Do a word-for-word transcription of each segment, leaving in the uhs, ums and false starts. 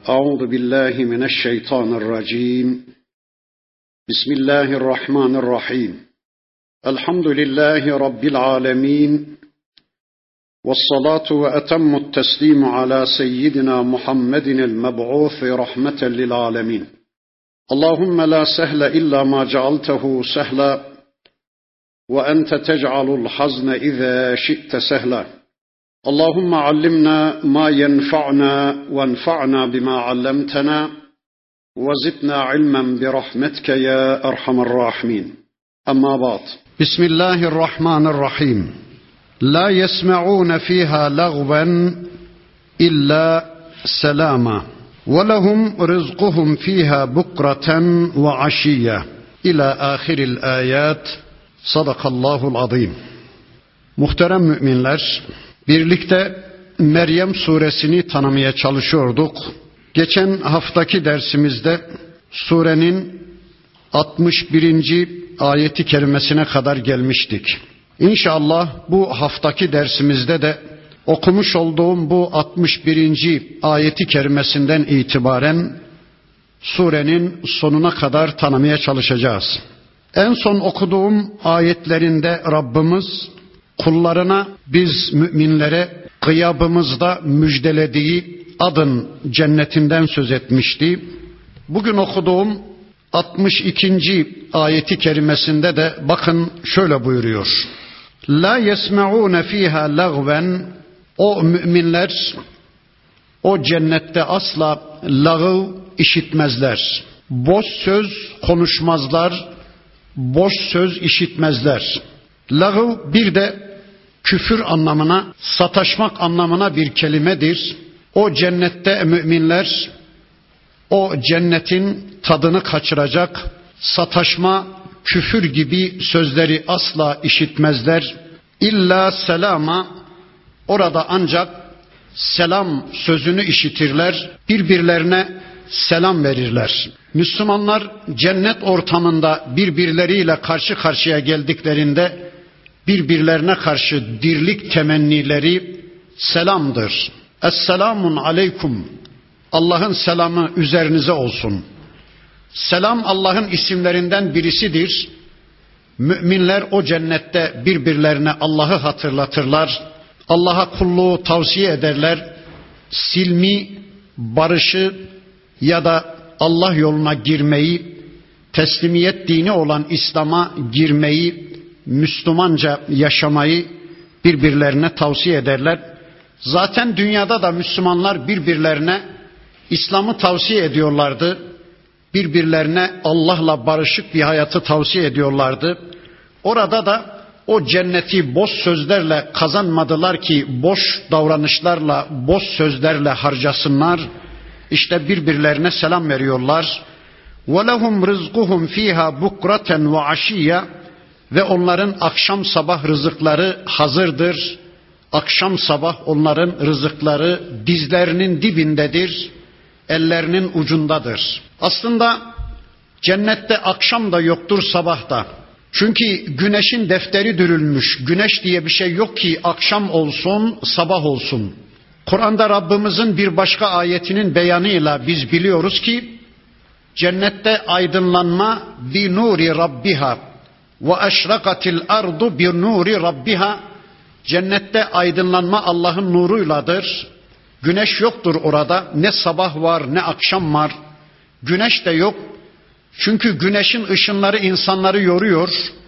أعوذ بالله من الشيطان الرجيم بسم الله الرحمن الرحيم الحمد لله رب العالمين والصلاة وأتم التسليم على سيدنا محمد المبعوث رحمة للعالمين اللهم لا سهل إلا ما جعلته سهلا وأنت تجعل الحزن إذا شئت سهلا اللهم علمنا ما ينفعنا وانفعنا بما علمتنا وزدنا علما برحمتك يا أرحم الراحمين أما بعد بسم الله الرحمن الرحيم لا يسمعون فيها لغوا إلا سلاما ولهم رزقهم فيها بكرة وعشية إلى آخر الآيات صدق الله العظيم. Muhterem müminler, birlikte Meryem suresini tanımaya çalışıyorduk. Geçen haftaki dersimizde surenin altmış birinci ayeti kerimesine kadar gelmiştik. İnşallah bu haftaki dersimizde de okumuş olduğum bu altmış birinci ayeti kerimesinden itibaren surenin sonuna kadar tanımaya çalışacağız. En son okuduğum ayetlerinde Rabbimiz kullarına, biz müminlere gıyabımızda müjdelediği adın cennetinden söz etmişti. Bugün okuduğum altmış ikinci ayeti kerimesinde de bakın şöyle buyuruyor. La yesme'ûne fîhâ lagven, o müminler o cennette asla lağv işitmezler. Boş söz konuşmazlar, boş söz işitmezler. Lağv bir de küfür anlamına, sataşmak anlamına bir kelimedir. O cennette müminler o cennetin tadını kaçıracak sataşma, küfür gibi sözleri asla işitmezler. İlla selama, orada ancak selam sözünü işitirler, birbirlerine selam verirler. Müslümanlar cennet ortamında birbirleriyle karşı karşıya geldiklerinde birbirlerine karşı dirlik temennileri selamdır. Esselamun aleyküm. Allah'ın selamı üzerinize olsun. Selam Allah'ın isimlerinden birisidir. Müminler o cennette birbirlerine Allah'ı hatırlatırlar. Allah'a kulluğu tavsiye ederler. Silmi, barışı ya da Allah yoluna girmeyi, teslimiyet dini olan İslam'a girmeyi, Müslümanca yaşamayı birbirlerine tavsiye ederler. Zaten dünyada da Müslümanlar birbirlerine İslam'ı tavsiye ediyorlardı. Birbirlerine Allah'la barışık bir hayatı tavsiye ediyorlardı. Orada da o cenneti boş sözlerle kazanmadılar ki boş davranışlarla, boş sözlerle harcasınlar. İşte birbirlerine selam veriyorlar. وَلَهُمْ رِزْقُهُمْ ف۪يهَا بُكْرَةً وَعَشِيَّ, ve onların akşam sabah rızıkları hazırdır. Akşam sabah onların rızıkları dizlerinin dibindedir, ellerinin ucundadır. Aslında cennette akşam da yoktur, sabah da. Çünkü güneşin defteri dürülmüş. Güneş diye bir şey yok ki akşam olsun, sabah olsun. Kur'an'da Rabbimizin bir başka ayetinin beyanıyla biz biliyoruz ki cennette aydınlanma bi nuri rabbiha ve eşrakatil ardu bi nuri rabbiha. Cennette aydınlanma Allah'ın nuruyladır. Güneş yoktur orada. Ne sabah var ne akşam var. Güneş de yok. Çünkü güneşin ışınları insanları yoruyor.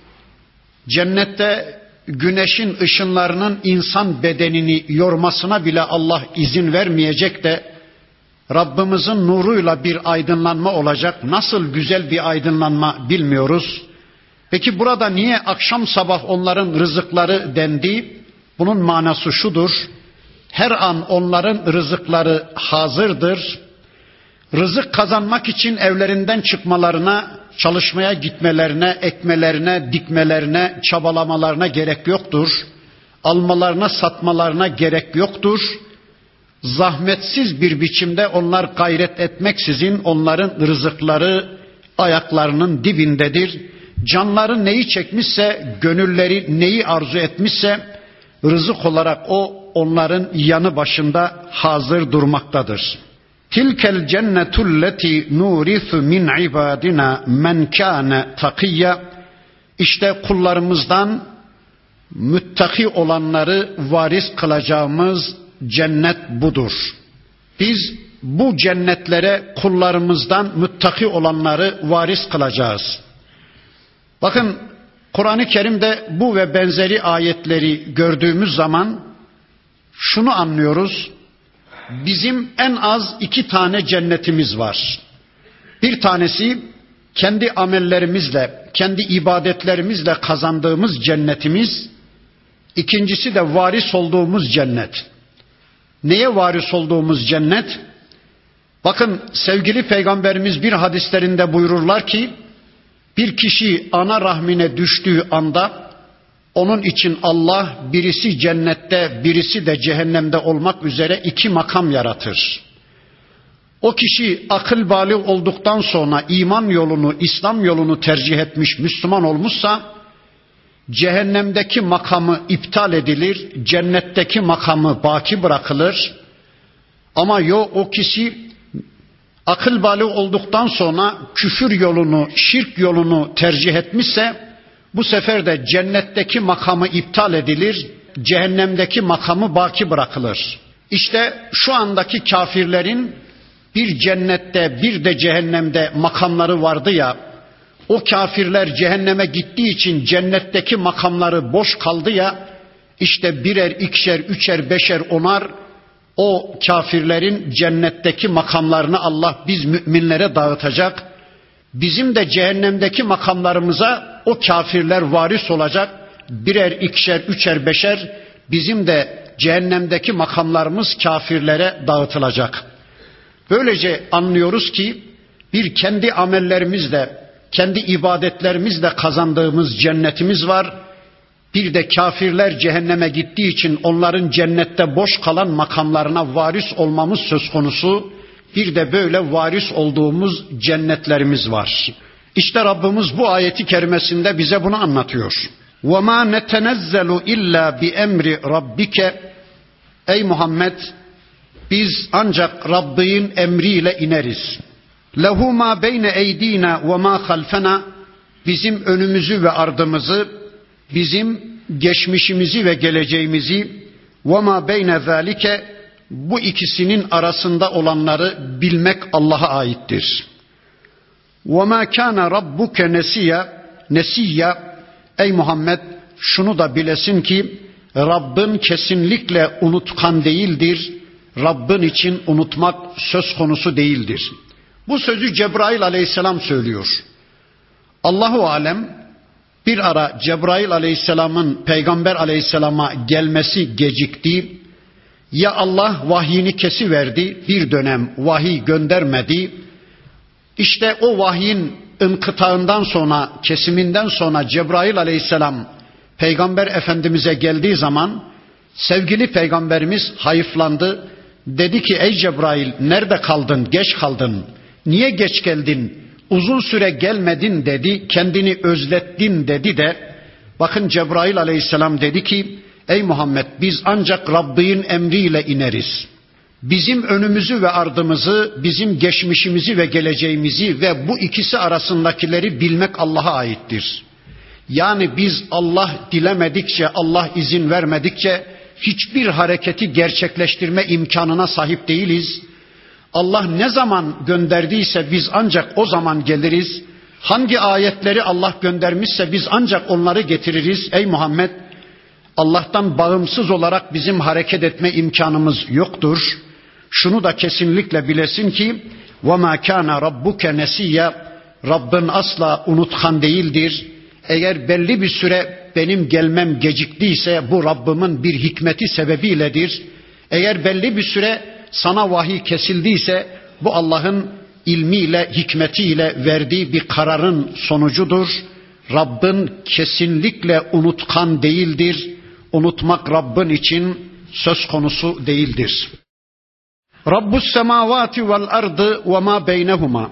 Cennette güneşin ışınlarının insan bedenini yormasına bile Allah izin vermeyecek de Rabbimizin nuruyla bir aydınlanma olacak. Nasıl güzel bir aydınlanma bilmiyoruz. Peki burada niye akşam sabah onların rızıkları dendi? Bunun manası şudur. Her an onların rızıkları hazırdır. Rızık kazanmak için evlerinden çıkmalarına, çalışmaya gitmelerine, ekmelerine, dikmelerine, çabalamalarına gerek yoktur. Almalarına, satmalarına gerek yoktur. Zahmetsiz bir biçimde onlar gayret etmeksizin onların rızıkları ayaklarının dibindedir. Canları neyi çekmişse, gönülleri neyi arzu etmişse rızık olarak o onların yanı başında hazır durmaktadır. Tilkel cennetulleti nurisu min ibadina men kâne takiyya. İşte kullarımızdan müttaki olanları varis kılacağımız cennet budur. Biz bu cennetlere kullarımızdan müttaki olanları varis kılacağız. Bakın Kur'an-ı Kerim'de bu ve benzeri ayetleri gördüğümüz zaman şunu anlıyoruz. Bizim en az iki tane cennetimiz var. Bir tanesi kendi amellerimizle, kendi ibadetlerimizle kazandığımız cennetimiz. İkincisi de varis olduğumuz cennet. Neye varis olduğumuz cennet? Bakın sevgili Peygamberimiz bir hadislerinde buyururlar ki, bir kişi ana rahmine düştüğü anda onun için Allah birisi cennette, birisi de cehennemde olmak üzere iki makam yaratır. O kişi akıl bâli olduktan sonra iman yolunu, İslam yolunu tercih etmiş, Müslüman olmuşsa cehennemdeki makamı iptal edilir, cennetteki makamı baki bırakılır. Ama yok, o kişi akıl bâli olduktan sonra küfür yolunu, şirk yolunu tercih etmişse bu sefer de cennetteki makamı iptal edilir, cehennemdeki makamı baki bırakılır. İşte şu andaki kafirlerin bir cennette bir de cehennemde makamları vardı ya, o kafirler cehenneme gittiği için cennetteki makamları boş kaldı ya, işte birer, ikişer, üçer, beşer, onar o kafirlerin cennetteki makamlarını Allah biz müminlere dağıtacak. Bizim de cehennemdeki makamlarımıza o kafirler varis olacak. Birer, ikişer, üçer, beşer bizim de cehennemdeki makamlarımız kafirlere dağıtılacak. Böylece anlıyoruz ki bir kendi amellerimizle, kendi ibadetlerimizle kazandığımız cennetimiz var. Bir de kafirler cehenneme gittiği için onların cennette boş kalan makamlarına varis olmamız söz konusu. Bir de böyle varis olduğumuz cennetlerimiz var. İşte Rabbimiz bu ayeti kerimesinde bize bunu anlatıyor. وَمَا نَتَنَزَّلُ اِلَّا بِاَمْرِ رَبِّكَ. Ey Muhammed, biz ancak Rabbin emriyle ineriz. لَهُ مَا بَيْنَ اَيْد۪ينَا وَمَا خَلْفَنَا. Bizim önümüzü ve ardımızı, bizim geçmişimizi ve geleceğimizi, وَمَا بَيْنَ ذَٰلِكَ, bu ikisinin arasında olanları bilmek Allah'a aittir. وَمَا كَانَ رَبُّكَ نَسِيًّا. Nesiyya, ey Muhammed şunu da bilesin ki Rabbin kesinlikle unutkan değildir. Rabbin için unutmak söz konusu değildir. Bu sözü Cebrail aleyhisselam söylüyor. Allahu alem bir ara Cebrail aleyhisselamın Peygamber aleyhisselama gelmesi gecikti. Ya Allah vahyini kesiverdi, bir dönem vahiy göndermedi. İşte o vahyin inkıtağından sonra, kesiminden sonra Cebrail aleyhisselam Peygamber Efendimiz'e geldiği zaman sevgili Peygamberimiz hayıflandı. Dedi ki ey Cebrail, nerede kaldın, geç kaldın, niye geç geldin, uzun süre gelmedin dedi, kendini özlettin dedi de bakın Cebrail aleyhisselam dedi ki ey Muhammed, biz ancak Rabbin emriyle ineriz. Bizim önümüzü ve ardımızı, bizim geçmişimizi ve geleceğimizi ve bu ikisi arasındakileri bilmek Allah'a aittir. Yani biz Allah dilemedikçe, Allah izin vermedikçe hiçbir hareketi gerçekleştirme imkanına sahip değiliz. Allah ne zaman gönderdiyse biz ancak o zaman geliriz. Hangi ayetleri Allah göndermişse biz ancak onları getiririz. Ey Muhammed, Allah'tan bağımsız olarak bizim hareket etme imkanımız yoktur. Şunu da kesinlikle bilesin ki وَمَا كَانَ رَبُّكَ نَسِيًّا. Rabbin asla unutkan değildir. Eğer belli bir süre benim gelmem geciktiyse bu Rabbimin bir hikmeti sebebiyledir. Eğer belli bir süre sana vahiy kesildiyse bu Allah'ın ilmiyle, hikmetiyle verdiği bir kararın sonucudur. Rabbin kesinlikle unutkan değildir. Unutmak Rabbin için söz konusu değildir. Rabbus semavati vel ardı ve ma beynehuma.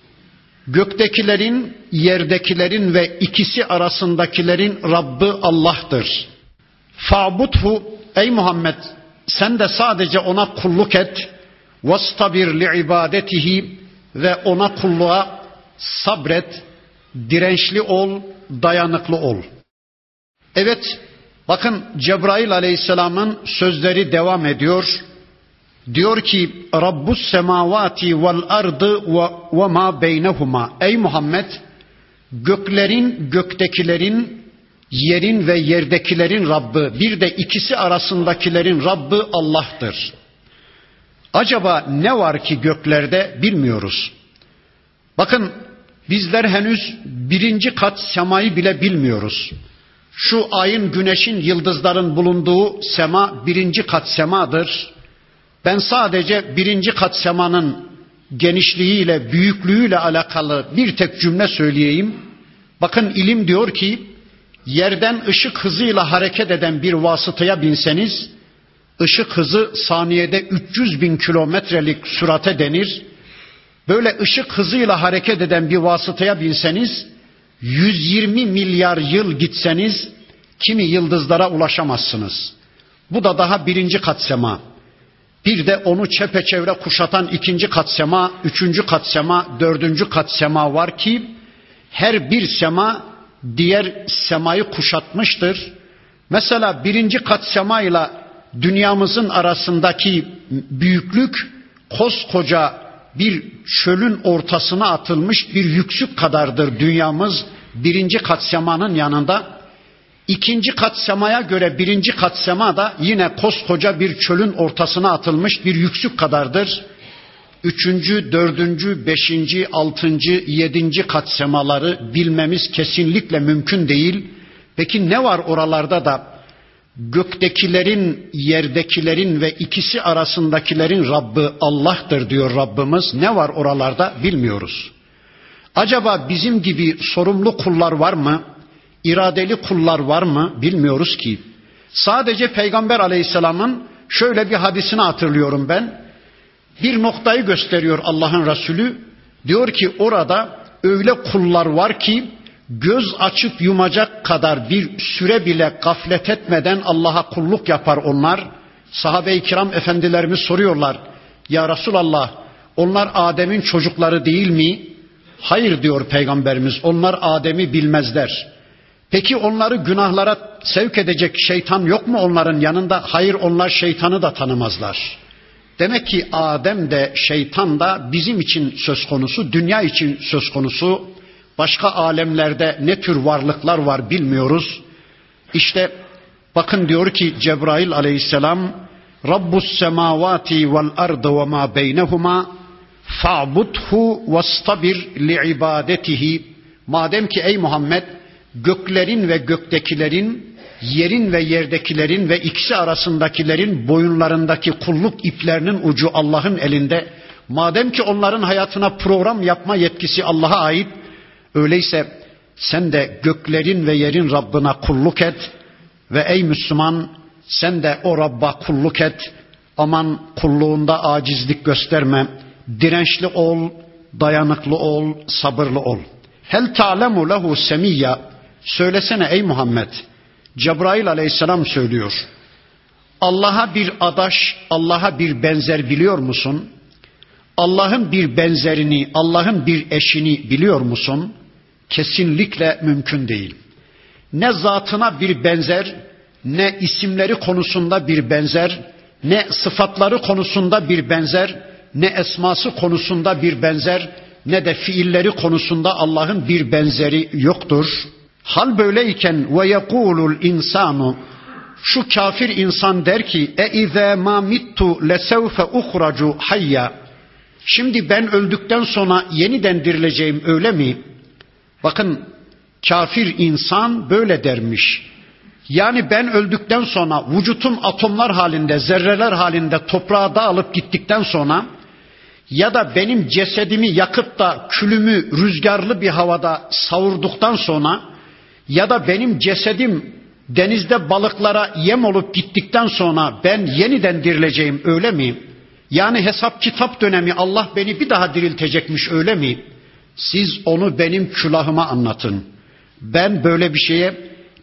Göktekilerin, yerdekilerin ve ikisi arasındakilerin Rabbi Allah'tır. Fa'budhu, ey Muhammed sen de sadece ona kulluk et. vastabir li ibadetihi ve ona kulluğa sabret, dirençli ol, dayanıklı ol. Evet, bakın Cebrail aleyhisselamın sözleri devam ediyor. Diyor ki Rabbus semavati vel ardı ve ma beynehuma. Ey Muhammed, göklerin, göktekilerin, yerin ve yerdekilerin Rabbi, bir de ikisi arasındakilerin Rabbi Allah'tır. Acaba ne var ki göklerde bilmiyoruz. Bakın bizler henüz birinci kat semayı bile bilmiyoruz. Şu ayın, güneşin, yıldızların bulunduğu sema birinci kat semadır. Ben sadece birinci kat semanın genişliğiyle, büyüklüğüyle alakalı bir tek cümle söyleyeyim. Bakın ilim diyor ki, yerden ışık hızıyla hareket eden bir vasıtaya binseniz, ışık hızı saniyede üç yüz bin kilometrelik sürate denir. Böyle ışık hızıyla hareket eden bir vasıtaya binseniz, yüz yirmi milyar yıl gitseniz, kimi yıldızlara ulaşamazsınız. Bu da daha birinci kat sema. Bir de onu çepeçevre kuşatan ikinci kat sema, üçüncü kat sema, dördüncü kat sema var ki, her bir sema diğer semayı kuşatmıştır. Mesela birinci kat sema ile dünyamızın arasındaki büyüklük, koskoca bir çölün ortasına atılmış bir yüksük kadardır dünyamız birinci kat semanın yanında. İkinci kat semaya göre birinci kat sema da yine koskoca bir çölün ortasına atılmış bir yüksük kadardır. Üçüncü, dördüncü, beşinci, altıncı, yedinci kat semaları bilmemiz kesinlikle mümkün değil. Peki ne var oralarda da göktekilerin, yerdekilerin ve ikisi arasındakilerin Rabbi Allah'tır diyor Rabbimiz. Ne var oralarda bilmiyoruz. Acaba bizim gibi sorumlu kullar var mı? İradeli kullar var mı? Bilmiyoruz ki. Sadece Peygamber Aleyhisselam'ın şöyle bir hadisini hatırlıyorum ben. Bir noktayı gösteriyor Allah'ın Resulü. Diyor ki orada öyle kullar var ki göz açıp yumacak kadar bir süre bile gaflet etmeden Allah'a kulluk yapar onlar. Sahabe-i kiram efendilerimiz soruyorlar. Ya Resulallah, onlar Adem'in çocukları değil mi? Hayır diyor Peygamberimiz, onlar Adem'i bilmezler. Peki onları günahlara sevk edecek şeytan yok mu onların yanında? Hayır, onlar şeytanı da tanımazlar. Demek ki Adem de şeytan da bizim için söz konusu, dünya için söz konusu. Başka alemlerde ne tür varlıklar var bilmiyoruz. İşte bakın diyor ki Cebrail aleyhisselam, Rabbus semavati vel ardı ve ma beynehuma fa'budhu vastabir li ibadetihi. Madem ki ey Muhammed, göklerin ve göktekilerin, yerin ve yerdekilerin ve ikisi arasındakilerin boyunlarındaki kulluk iplerinin ucu Allah'ın elinde. Madem ki onların hayatına program yapma yetkisi Allah'a ait, öyleyse sen de göklerin ve yerin Rabbına kulluk et ve ey Müslüman, sen de o Rabb'a kulluk et. Aman kulluğunda acizlik gösterme, dirençli ol, dayanıklı ol, sabırlı ol. Hel ta'lemu lehu semiyya. Söylesene ey Muhammed. Cebrail aleyhisselam söylüyor. Allah'a bir adaş, Allah'a bir benzer biliyor musun? Allah'ın bir benzerini, Allah'ın bir eşini biliyor musun? Kesinlikle mümkün değil. Ne zatına bir benzer, ne isimleri konusunda bir benzer, ne sıfatları konusunda bir benzer, ne esması konusunda bir benzer, ne de fiilleri konusunda Allah'ın bir benzeri yoktur. Hal böyleyken ve yekulul insanu, şu kafir insan der ki e izâ mâ mittu lesevfe uhracu hayya. Şimdi ben öldükten sonra yeniden dirileceğim öyle mi? Bakın kafir insan böyle dermiş. Yani ben öldükten sonra vücutum atomlar halinde, zerreler halinde toprağa dağılıp gittikten sonra ya da benim cesedimi yakıp da külümü rüzgarlı bir havada savurduktan sonra ya da benim cesedim denizde balıklara yem olup gittikten sonra ben yeniden dirileceğim öyle mi? Yani hesap kitap dönemi Allah beni bir daha diriltecekmiş öyle mi? Siz onu benim külahıma anlatın. Ben böyle bir şeye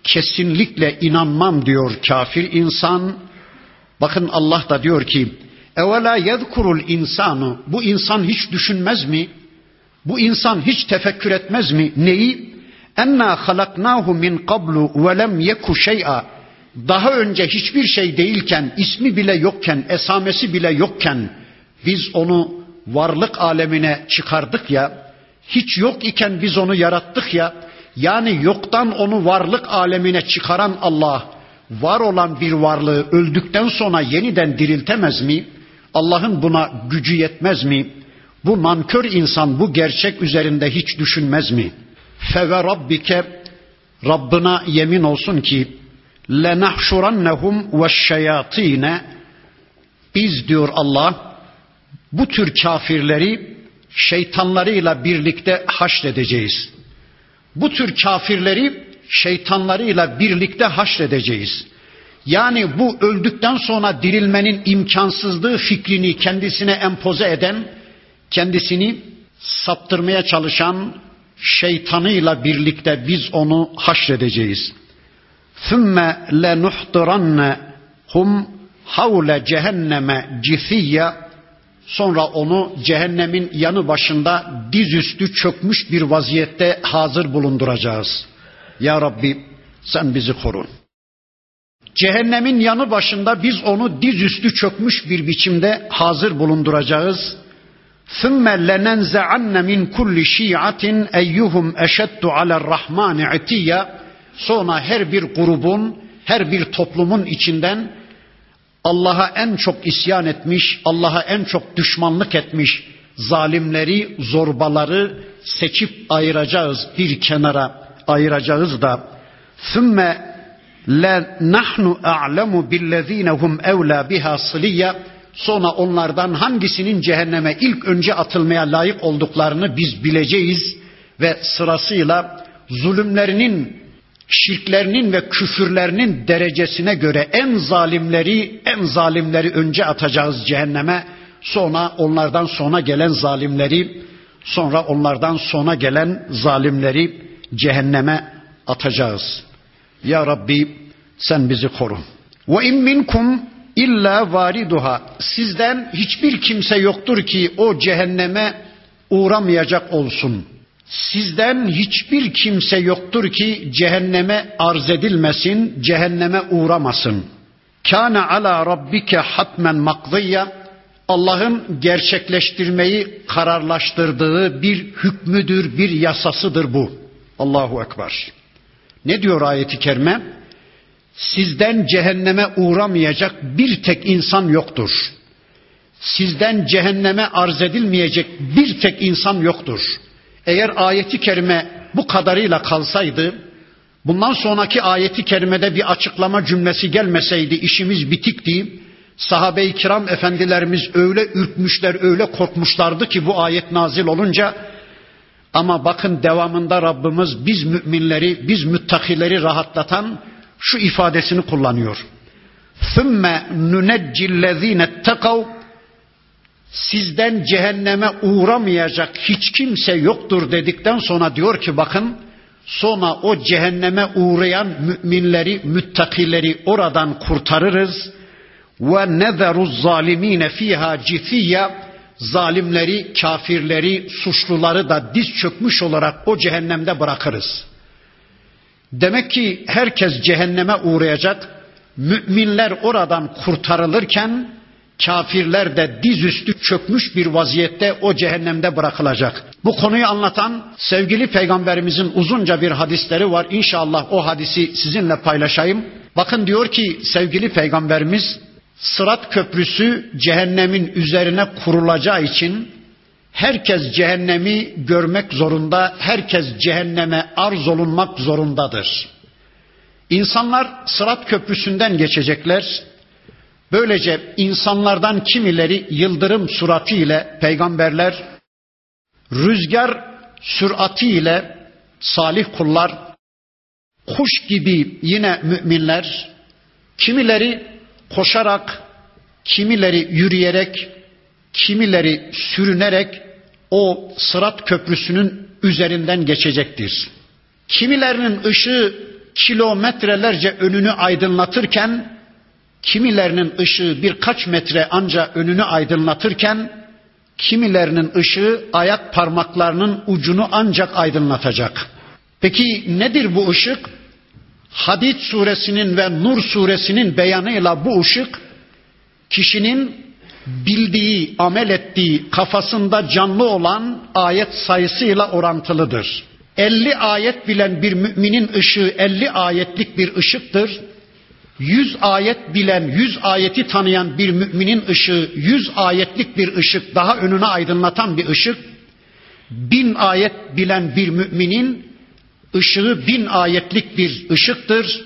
kesinlikle inanmam diyor kafir insan. Bakın Allah da diyor ki Evela yezkurul insanu, bu insan hiç düşünmez mi? Bu insan hiç tefekkür etmez mi? Neyi? Enna halaknahu min qablu ve lem yeku şey'a. Daha önce hiçbir şey değilken, ismi bile yokken, esamesi bile yokken biz onu varlık alemine çıkardık ya, hiç yok iken biz onu yarattık ya, yani yoktan onu varlık alemine çıkaran Allah, var olan bir varlığı öldükten sonra yeniden diriltemez mi? Allah'ın buna gücü yetmez mi? Bu nankör insan bu gerçek üzerinde hiç düşünmez mi? Fe ve rabbike, Rabbına yemin olsun ki lenahşurannahum veşşeyatine, biz diyor Allah bu tür kafirleri şeytanlarıyla birlikte haşredeceğiz. Bu tür kafirleri şeytanlarıyla birlikte haşredeceğiz. Yani bu öldükten sonra dirilmenin imkansızlığı fikrini kendisine empoze eden, kendisini saptırmaya çalışan şeytanıyla birlikte biz onu haşredeceğiz. ثُمَّ لَنُحْضِرَنَّهُمْ حَوْلَ cehenneme cithiyye, sonra onu cehennemin yanı başında dizüstü çökmüş bir vaziyette hazır bulunduracağız. Ya Rabbi sen bizi koru. Cehennemin yanı başında biz onu dizüstü çökmüş bir biçimde hazır bulunduracağız. ثُمَّ لَنَنْزَعَنَّ مِنْ كُلِّ شِيعَةٍ اَيُّهُمْ اَشَدُّ عَلَى الرَّحْمَانِ عِتِيَّ. Sonra her bir grubun, her bir toplumun içinden Allah'a en çok isyan etmiş, Allah'a en çok düşmanlık etmiş zalimleri, zorbaları seçip ayıracağız, bir kenara ayıracağız da ثُمَّ لَنَحْنُ أَعْلَمُ بِالَّذ۪ينَ هُمْ اَوْلَى بِهَا صِلِيَّ. Sonra onlardan hangisinin cehenneme ilk önce atılmaya layık olduklarını biz bileceğiz ve sırasıyla zulümlerinin, şirklerinin ve küfürlerinin derecesine göre en zalimleri, en zalimleri önce atacağız cehenneme. Sonra onlardan sonra gelen zalimleri, sonra onlardan sonra gelen zalimleri cehenneme atacağız. Ya Rabbi sen bizi koru. Ve in minkum illa variduha. Sizden hiçbir kimse yoktur ki o cehenneme uğramayacak olsun. Sizden hiçbir kimse yoktur ki cehenneme arz edilmesin, cehenneme uğramasın. Kâne alâ rabbike hatmen makdiyya. Allah'ın gerçekleştirmeyi kararlaştırdığı bir hükmüdür, bir yasasıdır bu. Allahu Ekber. Ne diyor ayet-i kerime? Sizden cehenneme uğramayacak bir tek insan yoktur. Sizden cehenneme arz edilmeyecek bir tek insan yoktur. Eğer ayeti kerime bu kadarıyla kalsaydı, bundan sonraki ayeti kerimede bir açıklama cümlesi gelmeseydi işimiz bitikti. Sahabe-i kiram efendilerimiz öyle ürkmüşler, öyle korkmuşlardı ki bu ayet nazil olunca. Ama bakın devamında Rabbimiz biz müminleri, biz müttakileri rahatlatan şu ifadesini kullanıyor. ثُمَّ نُنَجِّ الَّذ۪ينَ اتَّقَوْا. Sizden cehenneme uğramayacak hiç kimse yoktur dedikten sonra diyor ki bakın, sonra o cehenneme uğrayan müminleri, müttakileri oradan kurtarırız. وَنَذَرُ الظَّالِم۪ينَ ف۪يهَا جِثِيَّ. Zalimleri, kafirleri, suçluları da diz çökmüş olarak o cehennemde bırakırız. Demek ki herkes cehenneme uğrayacak. Müminler oradan kurtarılırken kafirler de dizüstü çökmüş bir vaziyette o cehennemde bırakılacak. Bu konuyu anlatan sevgili peygamberimizin uzunca bir hadisleri var. İnşallah o hadisi sizinle paylaşayım. Bakın diyor ki sevgili peygamberimiz, Sırat köprüsü cehennemin üzerine kurulacağı için herkes cehennemi görmek zorunda, herkes cehenneme arz olunmak zorundadır. İnsanlar Sırat köprüsünden geçecekler. Böylece insanlardan kimileri yıldırım süratiyle peygamberler, rüzgar süratiyle salih kullar, kuş gibi yine müminler, kimileri koşarak, kimileri yürüyerek, kimileri sürünerek o Sırat köprüsünün üzerinden geçecektir. Kimilerinin ışığı kilometrelerce önünü aydınlatırken, kimilerinin ışığı birkaç metre anca önünü aydınlatırken, kimilerinin ışığı ayak parmaklarının ucunu ancak aydınlatacak. Peki nedir bu ışık? Hadid suresinin ve Nur suresinin beyanıyla bu ışık, kişinin bildiği, amel ettiği, kafasında canlı olan ayet sayısıyla orantılıdır. elli ayet bilen bir müminin ışığı elli ayetlik bir ışıktır. yüz ayet bilen, yüz ayeti tanıyan bir müminin ışığı yüz ayetlik bir ışık, daha önünü aydınlatan bir ışık. bin ayet bilen bir müminin ışığı bin ayetlik bir ışıktır.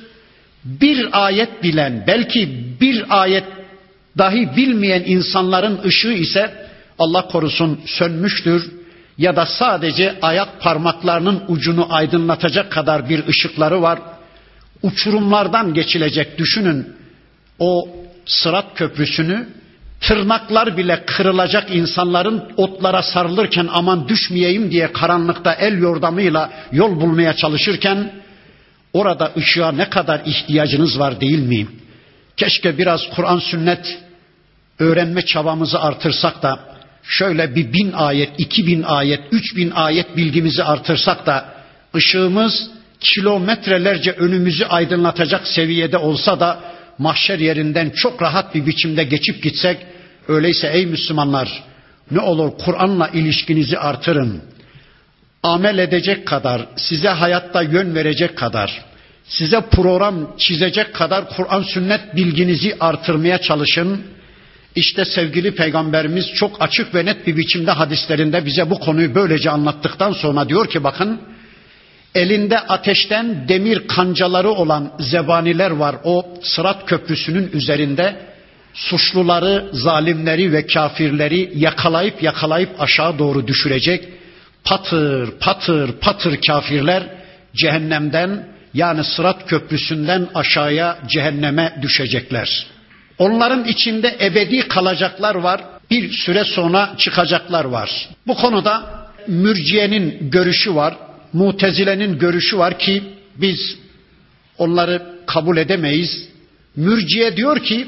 Bir ayet bilen, belki bir ayet dahi bilmeyen insanların ışığı ise Allah korusun sönmüştür ya da sadece ayak parmaklarının ucunu aydınlatacak kadar bir ışıkları var. Uçurumlardan geçilecek, düşünün o Sırat Köprüsünü, tırnaklar bile kırılacak insanların otlara sarılırken aman düşmeyeyim diye karanlıkta el yordamıyla yol bulmaya çalışırken orada ışığa ne kadar ihtiyacınız var değil mi? Keşke biraz Kur'an sünnet öğrenme çabamızı artırsak da şöyle bir bin ayet, iki bin ayet, üç bin ayet bilgimizi artırsak da ışığımız kilometrelerce önümüzü aydınlatacak seviyede olsa da mahşer yerinden çok rahat bir biçimde geçip gitsek. Öyleyse ey Müslümanlar, ne olur Kur'an'la ilişkinizi artırın. Amel edecek kadar, size hayatta yön verecek kadar, size program çizecek kadar Kur'an sünnet bilginizi artırmaya çalışın. İşte sevgili Peygamberimiz çok açık ve net bir biçimde hadislerinde bize bu konuyu böylece anlattıktan sonra diyor ki bakın, elinde ateşten demir kancaları olan zebaniler var. O Sırat Köprüsü'nün üzerinde suçluları, zalimleri ve kafirleri yakalayıp yakalayıp aşağı doğru düşürecek. Patır patır patır kafirler cehennemden, yani Sırat Köprüsü'nden aşağıya cehenneme düşecekler. Onların içinde ebedi kalacaklar var. Bir süre sonra çıkacaklar var. Bu konuda Mürciye'nin görüşü var. Mutezile'nin görüşü var ki biz onları kabul edemeyiz. Mürciye diyor ki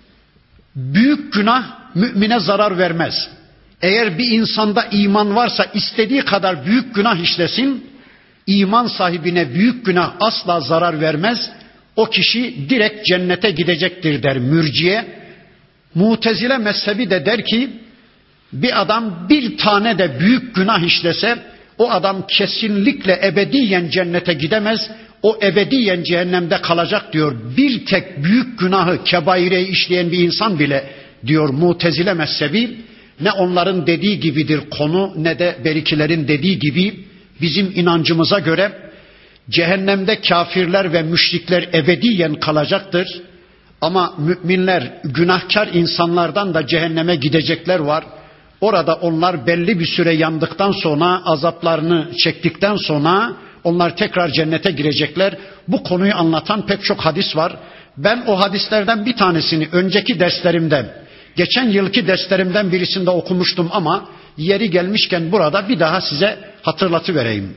büyük günah mümine zarar vermez. Eğer bir insanda iman varsa istediği kadar büyük günah işlesin, iman sahibine büyük günah asla zarar vermez. O kişi direkt cennete gidecektir der Mürciye. Mutezile mezhebi de der ki bir adam bir tane de büyük günah işlese o adam kesinlikle ebediyen cennete gidemez. O ebediyen cehennemde kalacak diyor. Bir tek büyük günahı, kebaireyi işleyen bir insan bile diyor Mutezile mezhebi, ne onların dediği gibidir konu, ne de berikilerin dediği gibi bizim inancımıza göre cehennemde kafirler ve müşrikler ebediyen kalacaktır. Ama müminler, günahkar insanlardan da cehenneme gidecekler var. Orada onlar belli bir süre yandıktan sonra, azaplarını çektikten sonra onlar tekrar cennete girecekler. Bu konuyu anlatan pek çok hadis var. Ben o hadislerden bir tanesini önceki derslerimden, geçen yılki derslerimden birisinde okumuştum ama yeri gelmişken burada bir daha size hatırlatıvereyim.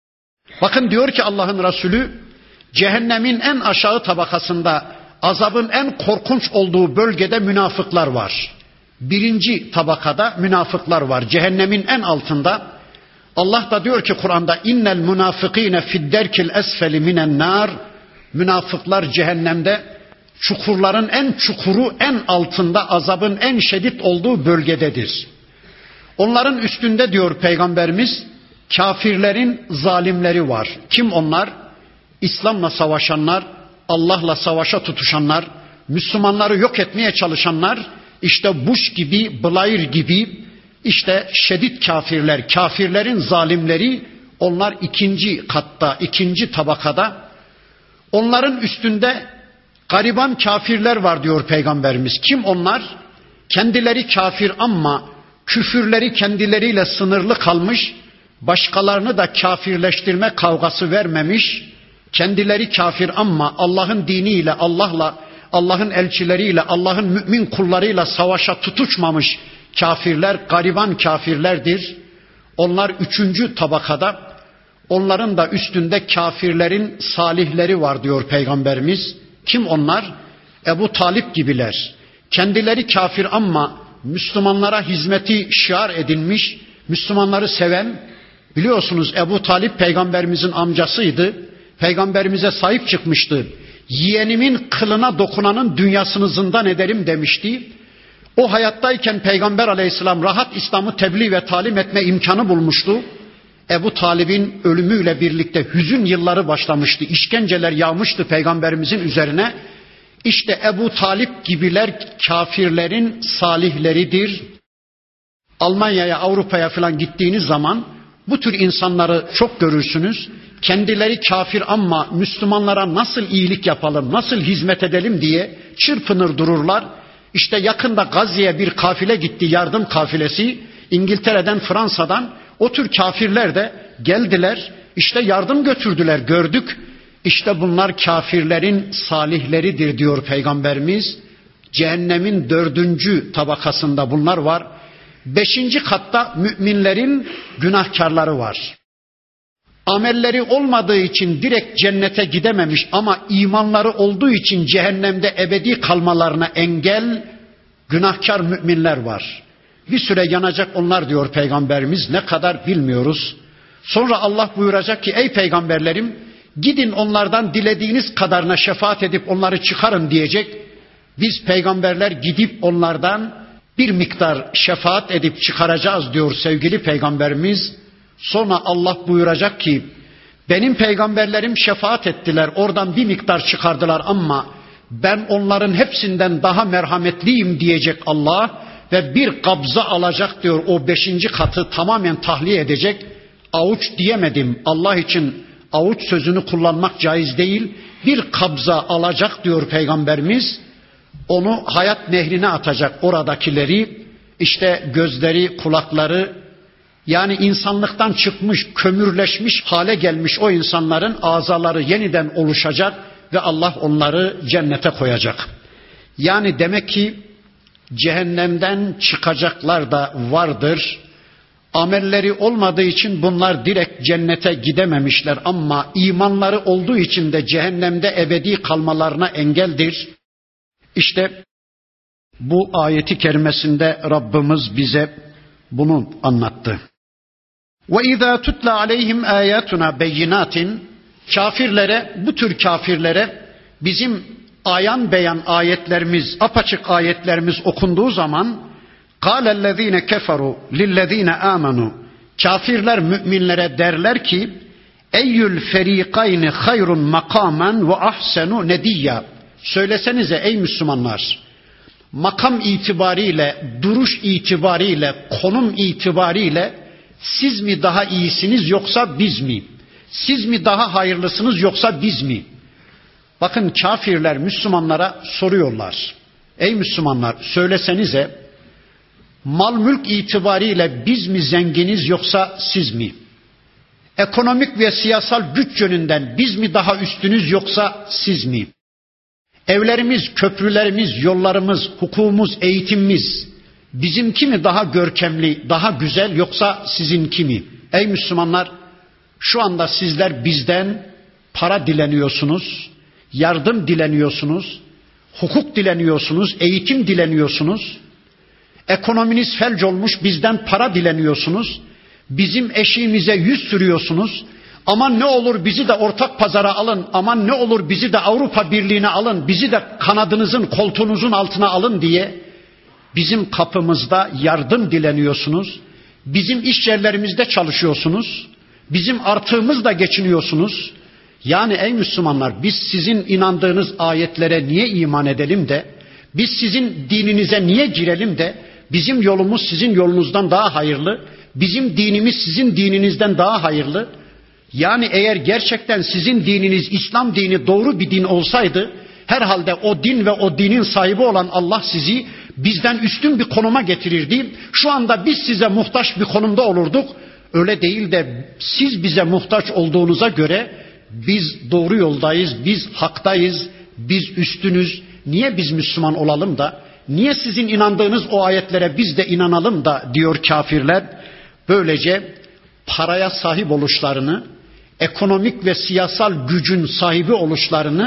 Bakın diyor ki Allah'ın Resulü, cehennemin en aşağı tabakasında, azabın en korkunç olduğu bölgede münafıklar var. Birinci tabakada münafıklar var. Cehennemin en altında. Allah da diyor ki Kur'an'da innel münafıkîne fidderkil esfeli minen nar. Münafıklar cehennemde çukurların en çukuru, en altında, azabın en şiddet olduğu bölgededir. Onların üstünde diyor Peygamberimiz, kafirlerin zalimleri var. Kim onlar? İslam'la savaşanlar, Allah'la savaşa tutuşanlar, Müslümanları yok etmeye çalışanlar, işte Bush gibi, Blair gibi, işte şiddet kafirler, kafirlerin zalimleri, onlar ikinci katta, ikinci tabakada. Onların üstünde gariban kafirler var diyor Peygamberimiz. Kim onlar? Kendileri kafir ama küfürleri kendileriyle sınırlı kalmış, başkalarını da kafirleştirme kavgası vermemiş, kendileri kafir ama Allah'ın diniyle, Allah'la, Allah'ın elçileriyle, Allah'ın mümin kullarıyla savaşa tutuşmamış kafirler, gariban kafirlerdir. Onlar üçüncü tabakada, onların da üstünde kafirlerin salihleri var diyor Peygamberimiz. Kim onlar? Ebu Talip gibiler, kendileri kafir ama Müslümanlara hizmeti şiar edinmiş, Müslümanları seven, biliyorsunuz Ebu Talip peygamberimizin amcasıydı, peygamberimize sahip çıkmıştı. Yeğenimin kılına dokunanın dünyasını zindan ederim demişti. O hayattayken Peygamber Aleyhisselam rahat İslam'ı tebliğ ve talim etme imkanı bulmuştu. Ebu Talib'in ölümüyle birlikte hüzün yılları başlamıştı. İşkenceler yağmıştı Peygamberimizin üzerine. İşte Ebu Talip gibiler kafirlerin salihleridir. Almanya'ya, Avrupa'ya falan gittiğiniz zaman bu tür insanları çok görürsünüz. Kendileri kafir ama Müslümanlara nasıl iyilik yapalım, nasıl hizmet edelim diye çırpınır dururlar. İşte yakında Gazze'ye bir kafile gitti, yardım kafilesi. İngiltere'den, Fransa'dan o tür kafirler de geldiler. İşte yardım götürdüler, gördük. İşte bunlar kafirlerin salihleridir diyor Peygamberimiz. Cehennemin dördüncü tabakasında bunlar var. Beşinci katta müminlerin günahkarları var. Amelleri olmadığı için direkt cennete gidememiş ama imanları olduğu için cehennemde ebedi kalmalarına engel günahkar müminler var. Bir süre yanacak onlar diyor Peygamberimiz, ne kadar bilmiyoruz. Sonra Allah buyuracak ki ey peygamberlerim gidin onlardan dilediğiniz kadarına şefaat edip onları çıkarın diyecek. Biz peygamberler gidip onlardan bir miktar şefaat edip çıkaracağız diyor sevgili Peygamberimiz. Sonra Allah buyuracak ki benim peygamberlerim şefaat ettiler, oradan bir miktar çıkardılar ama ben onların hepsinden daha merhametliyim diyecek Allah ve bir kabza alacak diyor, o beşinci katı tamamen tahliye edecek. Avuç diyemedim, Allah için avuç sözünü kullanmak caiz değil. Bir kabza alacak diyor Peygamberimiz, onu hayat nehrine atacak oradakileri, işte gözleri, kulakları, yani insanlıktan çıkmış, kömürleşmiş hale gelmiş o insanların azaları yeniden oluşacak ve Allah onları cennete koyacak. Yani demek ki cehennemden çıkacaklar da vardır. Amelleri olmadığı için bunlar direkt cennete gidememişler ama imanları olduğu için de cehennemde ebedi kalmalarına engeldir. İşte bu ayeti kerimesinde Rabbimiz bize bunu anlattı. وَاِذَا تُتْلَ عَلَيْهِمْ آيَاتُنَا بَيِّنَاتٍ Kafirlere, bu tür kafirlere bizim ayan beyan ayetlerimiz, apaçık ayetlerimiz okunduğu zaman قَالَ الَّذ۪ينَ كَفَرُوا لِلَّذ۪ينَ آمَنُوا Kafirler müminlere derler ki اَيُّ الْفَر۪يقَيْنِ خَيْرٌ مَقَامًا وَأَحْسَنُ نَد۪يًّا Söylesenize ey Müslümanlar, makam itibariyle, duruş itibariyle, konum itibariyle siz mi daha iyisiniz yoksa biz mi? Siz mi daha hayırlısınız yoksa biz mi? Bakın kafirler Müslümanlara soruyorlar. Ey Müslümanlar söylesenize, mal mülk itibariyle biz mi zenginiz yoksa siz mi? Ekonomik ve siyasal güç yönünden biz mi daha üstünüz yoksa siz mi? Evlerimiz, köprülerimiz, yollarımız, hukukumuz, eğitimimiz bizimki mi daha görkemli, daha güzel yoksa sizinki mi? Ey Müslümanlar, şu anda sizler bizden para dileniyorsunuz, yardım dileniyorsunuz, hukuk dileniyorsunuz, eğitim dileniyorsunuz. Ekonominiz felç olmuş, bizden para dileniyorsunuz. Bizim eşiğimize yüz sürüyorsunuz. Aman ne olur bizi de ortak pazara alın, aman ne olur bizi de Avrupa Birliği'ne alın, bizi de kanadınızın, koltuğunuzun altına alın diye bizim kapımızda yardım dileniyorsunuz. Bizim iş yerlerimizde çalışıyorsunuz. Bizim artığımızla geçiniyorsunuz. Yani ey Müslümanlar, biz sizin inandığınız ayetlere niye iman edelim de, biz sizin dininize niye girelim de, bizim yolumuz sizin yolunuzdan daha hayırlı, bizim dinimiz sizin dininizden daha hayırlı. Yani eğer gerçekten sizin dininiz İslam dini doğru bir din olsaydı, herhalde o din ve o dinin sahibi olan Allah sizi bizden üstün bir konuma getirirdi. Şu anda biz size muhtaç bir konumda olurduk. Öyle değil de siz bize muhtaç olduğunuza göre biz doğru yoldayız, biz haktayız, biz üstünüz. Niye biz Müslüman olalım da, niye sizin inandığınız o ayetlere biz de inanalım da diyor kafirler. Böylece paraya sahip oluşlarını, ekonomik ve siyasal gücün sahibi oluşlarını,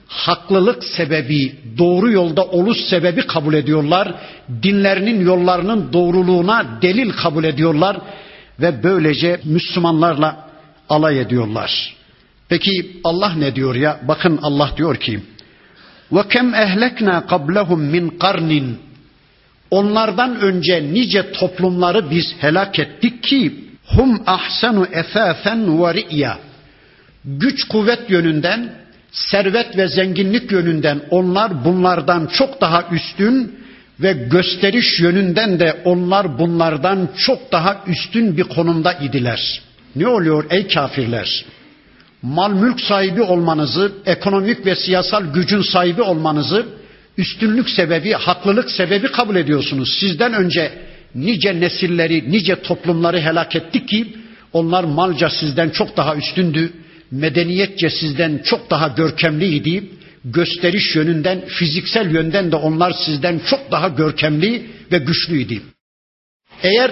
haklılık sebebi, doğru yolda oluş sebebi kabul ediyorlar. Dinlerinin yollarının doğruluğuna delil kabul ediyorlar ve böylece Müslümanlarla alay ediyorlar. Peki Allah ne diyor ya? Bakın Allah diyor ki: وَكَمْ اَهْلَكْنَا قَبْلَهُمْ مِنْ قَرْنٍ Onlardan önce nice toplumları biz helak ettik ki hum ahsanu esasen ve ri'ya. Güç kuvvet yönünden, servet ve zenginlik yönünden onlar bunlardan çok daha üstün ve gösteriş yönünden de onlar bunlardan çok daha üstün bir konumda idiler. Ne oluyor ey kafirler? Mal mülk sahibi olmanızı, ekonomik ve siyasal gücün sahibi olmanızı üstünlük sebebi, haklılık sebebi kabul ediyorsunuz. Sizden önce nice nesilleri, nice toplumları helak ettik ki onlar malca sizden çok daha üstündü, medeniyetçe sizden çok daha görkemliydi, gösteriş yönünden, fiziksel yönden de onlar sizden çok daha görkemli ve güçlüydü. Eğer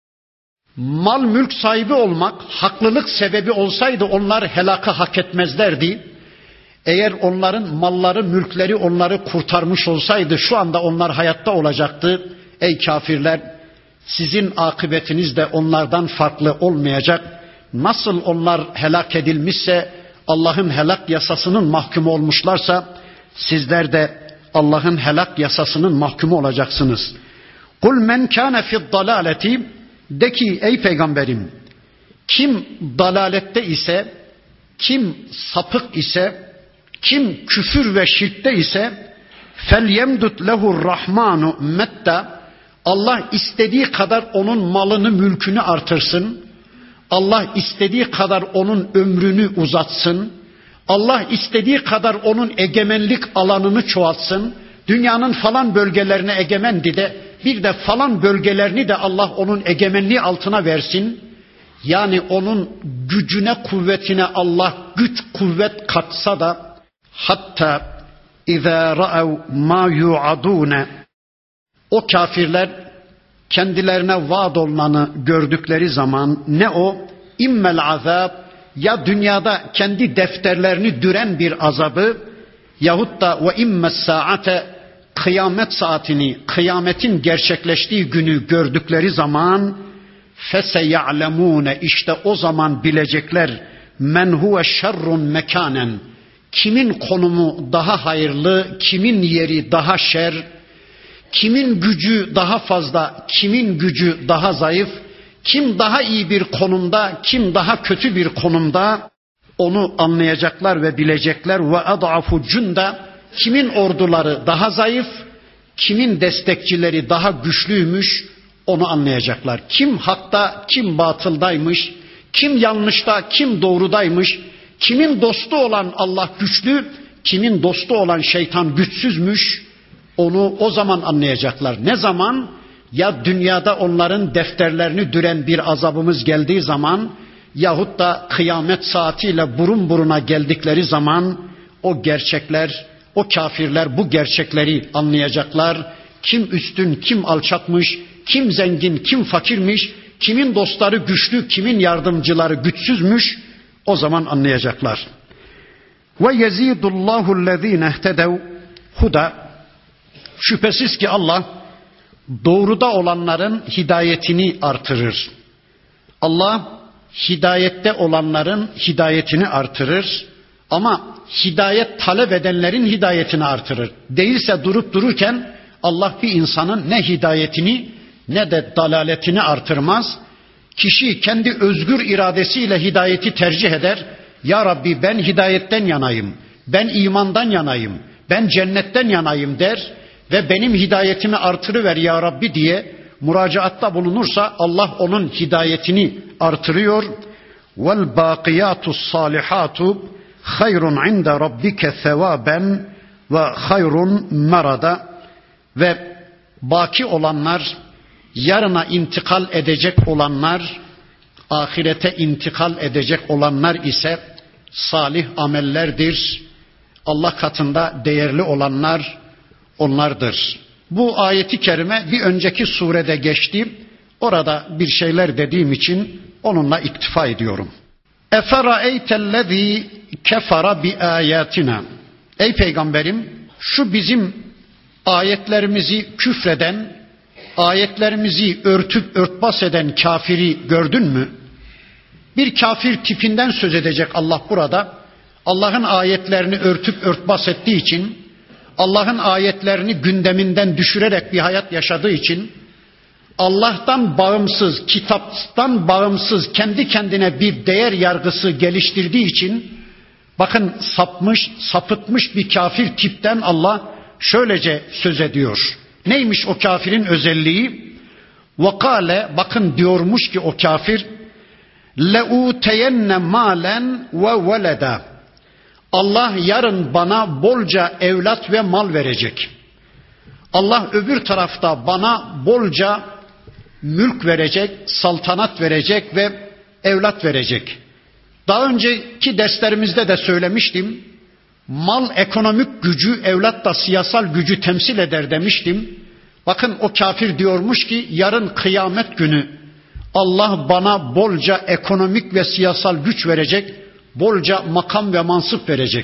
mal mülk sahibi olmak haklılık sebebi olsaydı onlar helakı hak etmezlerdi. Eğer onların malları, mülkleri onları kurtarmış olsaydı şu anda onlar hayatta olacaktı. Ey kafirler, sizin akıbetiniz de onlardan farklı olmayacak. Nasıl onlar helak edilmişse, Allah'ın helak yasasının mahkumu olmuşlarsa, sizler de Allah'ın helak yasasının mahkumu olacaksınız. Kul men kana fi'd dalaleti de ki ey peygamberim, kim dalalette ise, kim sapık ise, kim küfür ve şirkte ise felyemdut lehur rahmanu metta, Allah istediği kadar onun malını mülkünü artırsın. Allah istediği kadar onun ömrünü uzatsın. Allah istediği kadar onun egemenlik alanını çoğaltsın. Dünyanın falan bölgelerine egemendi de bir de falan bölgelerini de Allah onun egemenliği altına versin. Yani onun gücüne, kuvvetine Allah güç, kuvvet katsa da hatta izâ ra'ev mâ yu'adûne, o kafirler kendilerine vaad olunanı gördükleri zaman ne o? İmmel azab, ya dünyada kendi defterlerini düren bir azabı yahut da ve immes saate, kıyamet saatini, kıyametin gerçekleştiği günü gördükleri zaman feseya'lemûne, işte o zaman bilecekler men huve şerrun mekanen, kimin konumu daha hayırlı, kimin yeri daha şer, kimin gücü daha fazla, kimin gücü daha zayıf, kim daha iyi bir konumda, kim daha kötü bir konumda, onu anlayacaklar ve bilecekler. Ve ad'afu cunda, kimin orduları daha zayıf, kimin destekçileri daha güçlüymüş, onu anlayacaklar. Kim hakta, kim batıldaymış, kim yanlışta, kim doğrudaymış, kimin dostu olan Allah güçlü, kimin dostu olan şeytan güçsüzmüş, onu o zaman anlayacaklar. Ne zaman? Ya dünyada onların defterlerini düren bir azabımız geldiği zaman yahut da kıyamet saatiyle burun buruna geldikleri zaman o gerçekler, o kafirler bu gerçekleri anlayacaklar. Kim üstün, kim alçakmış, kim zengin, kim fakirmiş, kimin dostları güçlü, kimin yardımcıları güçsüzmüş, o zaman anlayacaklar. Ve yezidullahu allazine ihtedev huda, şüphesiz ki Allah doğruda olanların hidayetini artırır. Allah hidayette olanların hidayetini artırır ama hidayet talep edenlerin hidayetini artırır. Değilse durup dururken Allah bir insanın ne hidayetini ne de dalaletini artırmaz. Kişi kendi özgür iradesiyle hidayeti tercih eder. Ya Rabbi ben hidayetten yanayım, ben imandan yanayım, ben cennetten yanayım der ve benim hidayetimi artırıver ya Rabbi diye müracaatta bulunursa Allah onun hidayetini artırıyor. Vel baqiyatus salihatu hayrun inde rabbike sevaben ve hayrun merada, ve baki olanlar, yarına intikal edecek olanlar, ahirete intikal edecek olanlar ise salih amellerdir. Allah katında değerli olanlar onlardır. Bu ayeti kerime bir önceki surede geçti. Orada bir şeyler dediğim için onunla iktifa ediyorum. Efera'eytellezî kefara bi ayatina. ey peygamberim, şu bizim ayetlerimizi küfreden, ayetlerimizi örtüp örtbas eden kafiri gördün mü? Bir kafir tipinden söz edecek Allah burada. Allah'ın ayetlerini örtüp örtbas ettiği için, Allah'ın ayetlerini gündeminden düşürerek bir hayat yaşadığı için, Allah'tan bağımsız, kitaptan bağımsız kendi kendine bir değer yargısı geliştirdiği için, bakın sapmış, sapıtmış bir kafir tipten Allah şöylece söz ediyor. Neymiş o kafirin özelliği? وَقَالَ, bakın diyormuş ki o kafir, لَاُوْتَيَنَّ مَالًا وَوَلَدًا, Allah yarın bana bolca evlat ve mal verecek. Allah öbür tarafta bana bolca mülk verecek, saltanat verecek ve evlat verecek. Daha önceki derslerimizde de söylemiştim. Mal ekonomik gücü, evlat da siyasal gücü temsil eder demiştim. Bakın o kafir diyormuş ki yarın kıyamet günü Allah bana bolca ekonomik ve siyasal güç verecek, bolca makam ve mansıp verecek.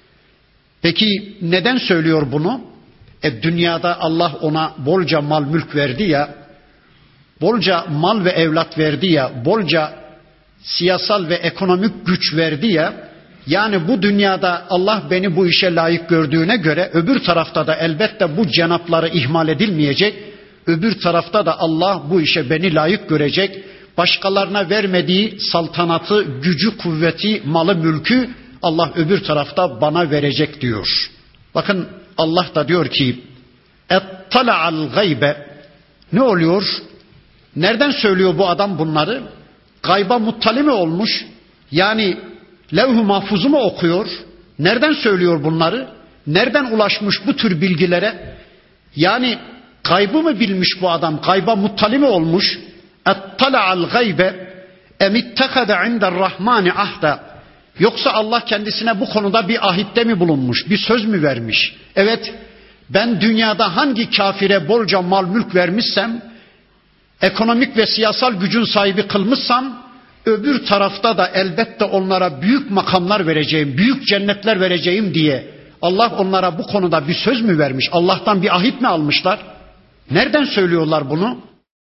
Peki neden söylüyor bunu? E dünyada Allah ona bolca mal mülk verdi ya, bolca mal ve evlat verdi ya, bolca siyasal ve ekonomik güç verdi ya, yani bu dünyada Allah beni bu işe layık gördüğüne göre öbür tarafta da elbette bu cenapları ihmal edilmeyecek, öbür tarafta da Allah bu işe beni layık görecek, başkalarına vermediği saltanatı, gücü, kuvveti, malı, mülkü Allah öbür tarafta bana verecek diyor. Bakın Allah da diyor ki ettala'al gaybe, ne oluyor? Nereden söylüyor bu adam bunları? Gayba muttali mi olmuş? Yani levh-u mahfuzu mu okuyor? Nereden söylüyor bunları? Nereden ulaşmış bu tür bilgilere? Yani gaybı mı bilmiş bu adam? Gayba muttali mi olmuş? Ettala'al gaybe emittekade inde'r-rahmani ahda. Yoksa Allah kendisine bu konuda bir ahitte mi bulunmuş? Bir söz mü vermiş? Evet, ben dünyada hangi kafire bolca mal mülk vermişsem, ekonomik ve siyasal gücün sahibi kılmışsam, öbür tarafta da elbette onlara büyük makamlar vereceğim, büyük cennetler vereceğim diye Allah onlara bu konuda bir söz mü vermiş? Allah'tan bir ahit mi almışlar? Nereden söylüyorlar bunu?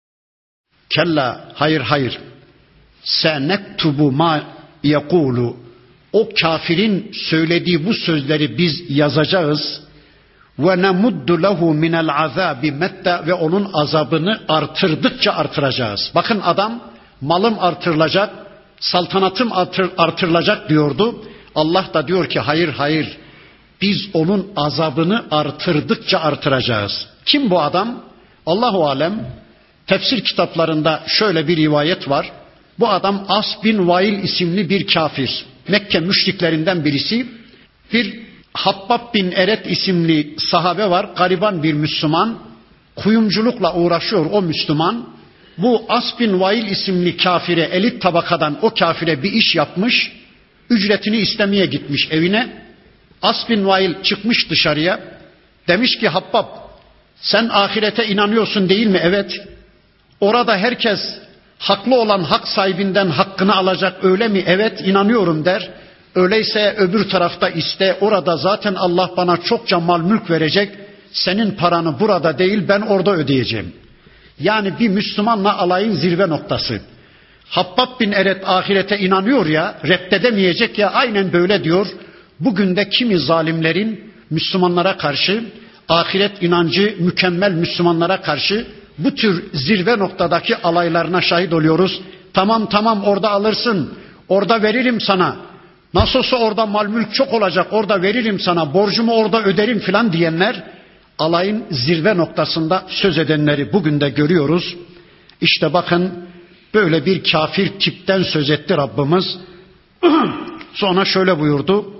Kella, hayır hayır. Senektubu ma yekulu. O kafirin söylediği bu sözleri biz yazacağız. Ve nemuddu lehu minel azabi metta, ve onun azabını artırdıkça artıracağız. Bakın adam malım artırılacak, saltanatım artır, artırılacak diyordu. Allah da diyor ki hayır hayır, biz onun azabını artırdıkça artıracağız. Kim bu adam? Allahu alem. Tefsir kitaplarında şöyle bir rivayet var. Bu adam As bin Vail isimli bir kafir. Mekke müşriklerinden birisi. Bir Habbab bin Eret isimli sahabe var. Gariban bir Müslüman. Kuyumculukla uğraşıyor o Müslüman. Bu As bin Vail isimli kafire, elit tabakadan o kafire bir iş yapmış. Ücretini istemeye gitmiş evine. As bin Vail çıkmış dışarıya. Demiş ki Habbab, sen ahirete inanıyorsun değil mi? Evet. Orada herkes haklı olan hak sahibinden hakkını alacak öyle mi? Evet, inanıyorum der. Öyleyse öbür tarafta iste, orada zaten Allah bana çokça mal mülk verecek. Senin paranı burada değil, ben orada ödeyeceğim. Yani bir Müslümanla alayın zirve noktası. Habbab bin Eret ahirete inanıyor ya, reddedemeyecek ya, aynen böyle diyor. Bugün de kimi zalimlerin Müslümanlara karşı, ahiret inancı mükemmel Müslümanlara karşı bu tür zirve noktadaki alaylarına şahit oluyoruz. Tamam tamam orada alırsın, orada veririm sana. Nasıl olsa orada mal mülk çok olacak, orada veririm sana, borcumu orada öderim filan diyenler, alayın zirve noktasında söz edenleri bugün de görüyoruz. İşte bakın böyle bir kafir tipten söz etti Rabbimiz. Sonra şöyle buyurdu.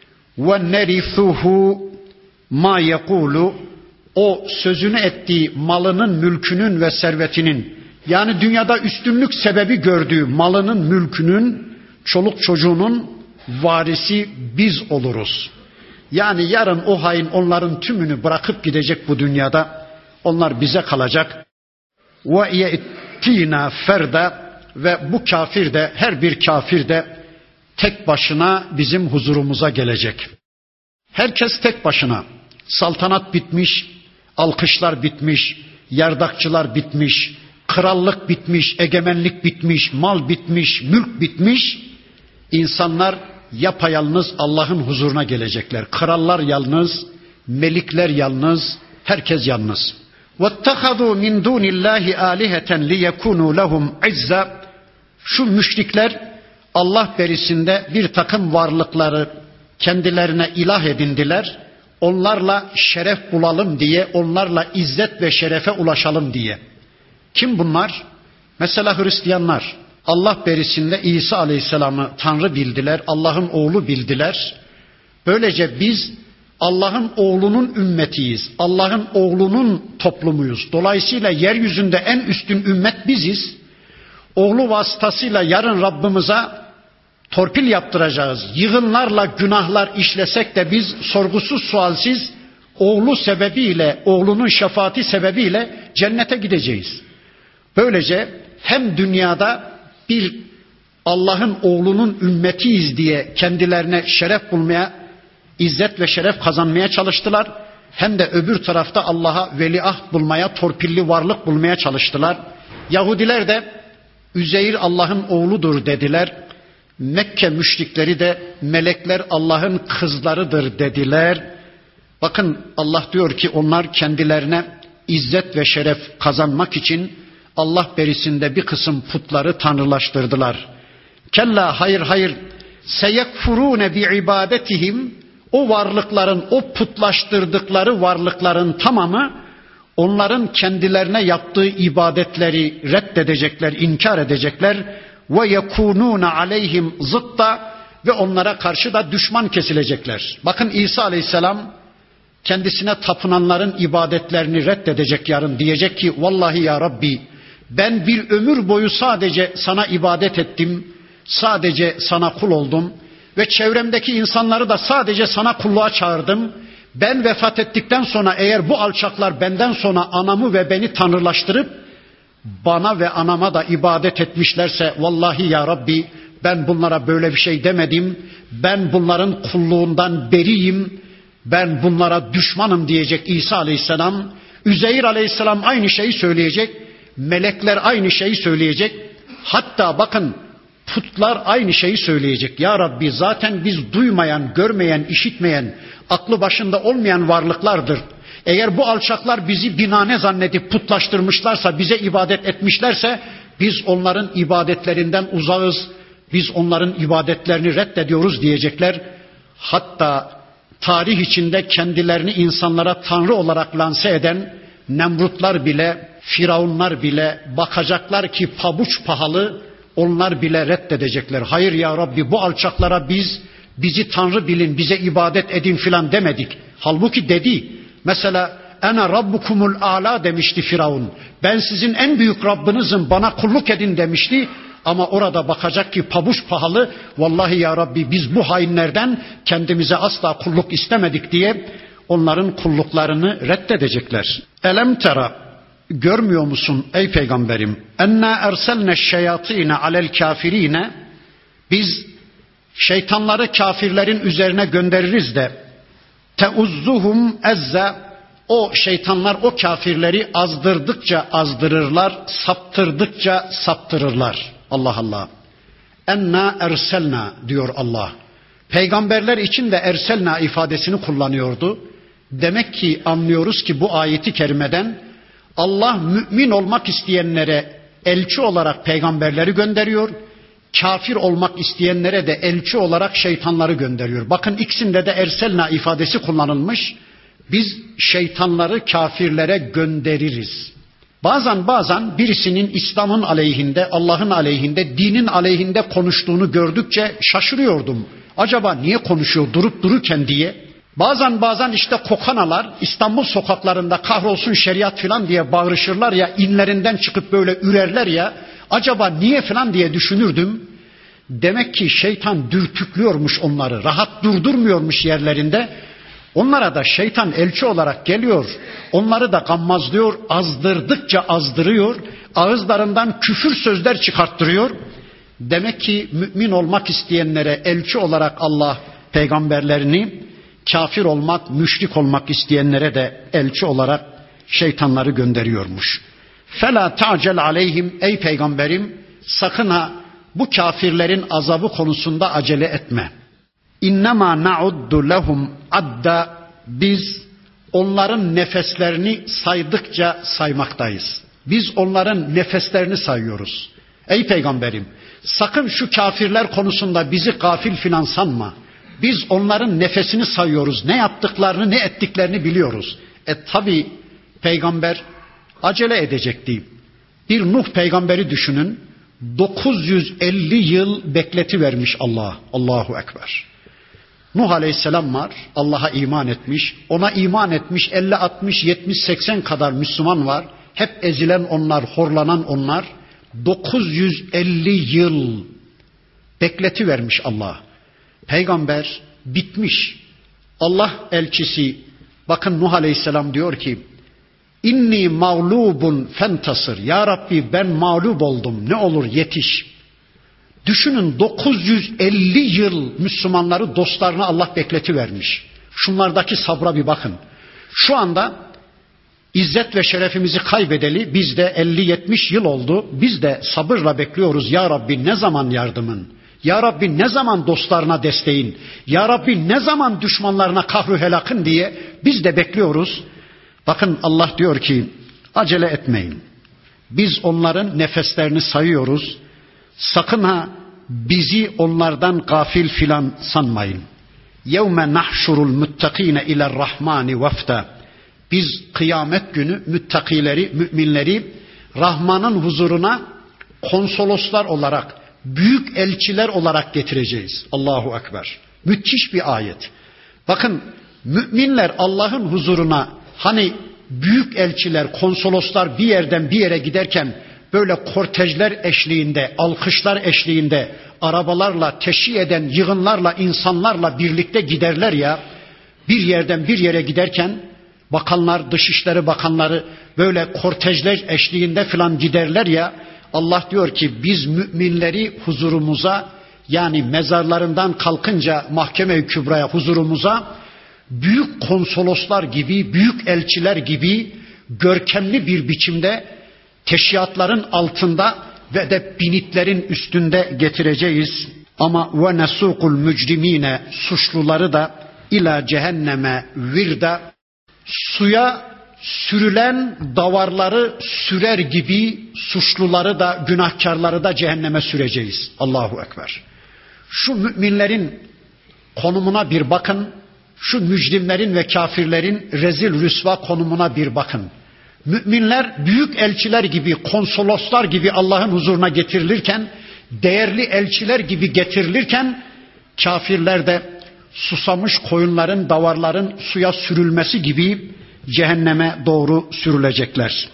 وَنَرِثُهُ مَا يَقُولُ. O sözünü ettiği malının, mülkünün ve servetinin, yani dünyada üstünlük sebebi gördüğü malının, mülkünün, çoluk çocuğunun varisi biz oluruz. Yani yarın o hain onların tümünü bırakıp gidecek bu dünyada. Onlar bize kalacak. وَيَأْتِينَا فَرْدًا. Ve bu kafir de, her bir kafir de tek başına bizim huzurumuza gelecek. Herkes tek başına. Saltanat bitmiş, alkışlar bitmiş, yardakçılar bitmiş, krallık bitmiş, egemenlik bitmiş, mal bitmiş, mülk bitmiş. İnsanlar yapayalnız Allah'ın huzuruna gelecekler. Krallar yalnız, melikler yalnız, herkes yalnız. وَاتَّخَذُوا مِنْ دُونِ اللّٰهِ آلِهَةً لِيَكُونُوا لَهُمْ عِزَّةً. Şu müşrikler Allah berisinde bir takım varlıkları kendilerine ilah edindiler. Onlarla şeref bulalım diye, onlarla izzet ve şerefe ulaşalım diye. Kim bunlar? Mesela Hristiyanlar. Allah berisinde İsa Aleyhisselam'ı Tanrı bildiler, Allah'ın oğlu bildiler. Böylece biz Allah'ın oğlunun ümmetiyiz. Allah'ın oğlunun toplumuyuz. Dolayısıyla yeryüzünde en üstün ümmet biziz. Oğlu vasıtasıyla yarın Rabbimize torpil yaptıracağız. Yığınlarla günahlar işlesek de biz sorgusuz sualsiz oğlu sebebiyle, oğlunun şefaati sebebiyle cennete gideceğiz. Böylece hem dünyada bir Allah'ın oğlunun ümmetiyiz diye kendilerine şeref bulmaya, İzzet ve şeref kazanmaya çalıştılar. Hem de öbür tarafta Allah'a veliaht bulmaya, torpilli varlık bulmaya çalıştılar. Yahudiler de Üzeyr Allah'ın oğludur dediler. Mekke müşrikleri de melekler Allah'ın kızlarıdır dediler. Bakın Allah diyor ki onlar kendilerine izzet ve şeref kazanmak için Allah berisinde bir kısım putları tanrılaştırdılar. Kella hayır hayır seyekfurune bi ibadetihim. O varlıkların, o putlaştırdıkları varlıkların tamamı onların kendilerine yaptığı ibadetleri reddedecekler, inkar edecekler. Ve yekunun aleyhim zıtta ve onlara karşı da düşman kesilecekler. Bakın İsa Aleyhisselam kendisine tapınanların ibadetlerini reddedecek yarın. Diyecek ki vallahi ya Rabbi ben bir ömür boyu sadece sana ibadet ettim, sadece sana kul oldum. Ve çevremdeki insanları da sadece sana kulluğa çağırdım. Ben vefat ettikten sonra eğer bu alçaklar benden sonra anamı ve beni tanrılaştırıp bana ve anama da ibadet etmişlerse vallahi ya Rabbi ben bunlara böyle bir şey demedim. Ben bunların kulluğundan beriyim. Ben bunlara düşmanım diyecek İsa Aleyhisselam. Üzeyr Aleyhisselam aynı şeyi söyleyecek. Melekler aynı şeyi söyleyecek. Hatta bakın putlar aynı şeyi söyleyecek. Ya Rabbi zaten biz duymayan, görmeyen, işitmeyen, aklı başında olmayan varlıklardır. Eğer bu alçaklar bizi binane zannedip putlaştırmışlarsa, bize ibadet etmişlerse biz onların ibadetlerinden uzağız. Biz onların ibadetlerini reddediyoruz diyecekler. Hatta tarih içinde kendilerini insanlara tanrı olarak lanse eden Nemrutlar bile, Firavunlar bile bakacaklar ki pabuç pahalı. Onlar bile reddedecekler. Hayır ya Rabbi bu alçaklara biz bizi Tanrı bilin, bize ibadet edin filan demedik. Halbuki dedi. Mesela ene rabbukumul a'la demişti Firavun. Ben sizin en büyük Rabbinizim, bana kulluk edin demişti. Ama orada bakacak ki pabuç pahalı. Vallahi ya Rabbi biz bu hainlerden kendimize asla kulluk istemedik diye onların kulluklarını reddedecekler. Elem tera, görmüyor musun ey peygamberim? Enna erselne şeyatine alel kafirine. Biz şeytanları kafirlerin üzerine göndeririz de teuzzuhum ezze. O şeytanlar o kafirleri azdırdıkça azdırırlar, saptırdıkça saptırırlar. Allah Allah. Enna erselna diyor Allah. Peygamberler için de erselna ifadesini kullanıyordu. Demek ki anlıyoruz ki bu ayeti kerimeden Allah mümin olmak isteyenlere elçi olarak peygamberleri gönderiyor. Kafir olmak isteyenlere de elçi olarak şeytanları gönderiyor. Bakın ikisinde de erselna ifadesi kullanılmış. Biz şeytanları kafirlere göndeririz. Bazen bazen birisinin İslam'ın aleyhinde, Allah'ın aleyhinde, dinin aleyhinde konuştuğunu gördükçe şaşırıyordum. Acaba niye konuşuyor durup dururken diye. Bazen bazen işte kokanalar İstanbul sokaklarında kahrolsun şeriat filan diye bağırışırlar ya, inlerinden çıkıp böyle ürerler ya. Acaba niye filan diye düşünürdüm. Demek ki şeytan dürtüklüyormuş onları, rahat durdurmuyormuş yerlerinde. Onlara da şeytan elçi olarak geliyor. Onları da gammazlıyor, azdırdıkça azdırıyor. Ağızlarından küfür sözler çıkarttırıyor. Demek ki mümin olmak isteyenlere elçi olarak Allah peygamberlerini, kafir olmak, müşrik olmak isteyenlere de elçi olarak şeytanları gönderiyormuş. Fela ta'cel aleyhim, ey peygamberim sakın ha bu kafirlerin azabı konusunda acele etme. İnnemâ na'uddu lehum adda, biz onların nefeslerini saydıkça saymaktayız. Biz onların nefeslerini sayıyoruz. Ey peygamberim sakın şu kafirler konusunda bizi gafil filan sanma. Biz onların nefesini sayıyoruz. Ne yaptıklarını ne ettiklerini biliyoruz. E tabi peygamber acele edecekti. Bir Nuh peygamberi düşünün. dokuz yüz elli yıl bekletivermiş Allah. Allahu Ekber. Nuh Aleyhisselam var. Allah'a iman etmiş. Ona iman etmiş elli, altmış, yetmiş, seksen kadar Müslüman var. Hep ezilen onlar, horlanan onlar. dokuz yüz elli yıl bekletivermiş Allah. Peygamber bitmiş. Allah elçisi, bakın Nuh Aleyhisselam diyor ki, İnni mağlubun fentasır. Ya Rabbi ben mağlup oldum. Ne olur yetiş. Düşünün dokuz yüz elli yıl Müslümanları, dostlarına Allah bekletivermiş. Şunlardaki sabra bir bakın. Şu anda İzzet ve şerefimizi kaybedeli biz de elli yetmiş yıl oldu. Biz de sabırla bekliyoruz. Ya Rabbi ne zaman yardımın? Ya Rabbi ne zaman dostlarına desteğin? Ya Rabbi ne zaman düşmanlarına kahru helakın diye biz de bekliyoruz. Bakın Allah diyor ki acele etmeyin. Biz onların nefeslerini sayıyoruz. Sakın ha bizi onlardan gafil filan sanmayın. Yevme nahşurul muttakine iler rahmani vafta. Biz kıyamet günü müttakileri, müminleri Rahman'ın huzuruna konsoloslar olarak, büyük elçiler olarak getireceğiz. Allahu Ekber. Müthiş bir ayet. Bakın müminler Allah'ın huzuruna, hani büyük elçiler, konsoloslar bir yerden bir yere giderken böyle kortejler eşliğinde, alkışlar eşliğinde, arabalarla, teşhi eden yığınlarla, insanlarla birlikte giderler ya, bir yerden bir yere giderken bakanlar, dışişleri bakanları böyle kortejler eşliğinde filan giderler ya, Allah diyor ki biz müminleri huzurumuza, yani mezarlarından kalkınca mahkeme-i kübraya huzurumuza büyük konsoloslar gibi, büyük elçiler gibi görkemli bir biçimde teşhiatların altında ve de binitlerin üstünde getireceğiz. Ama ve nesukul mücrimine, suçluları da ila cehenneme virda, suya sürülen davarları sürer gibi suçluları da günahkarları da cehenneme süreceğiz. Allahu Ekber. Şu müminlerin konumuna bir bakın. Şu mücrimlerin ve kafirlerin rezil rüsva konumuna bir bakın. Müminler büyük elçiler gibi, konsoloslar gibi Allah'ın huzuruna getirilirken, değerli elçiler gibi getirilirken, kafirler de susamış koyunların, davarların suya sürülmesi gibi cehenneme doğru sürülecekler.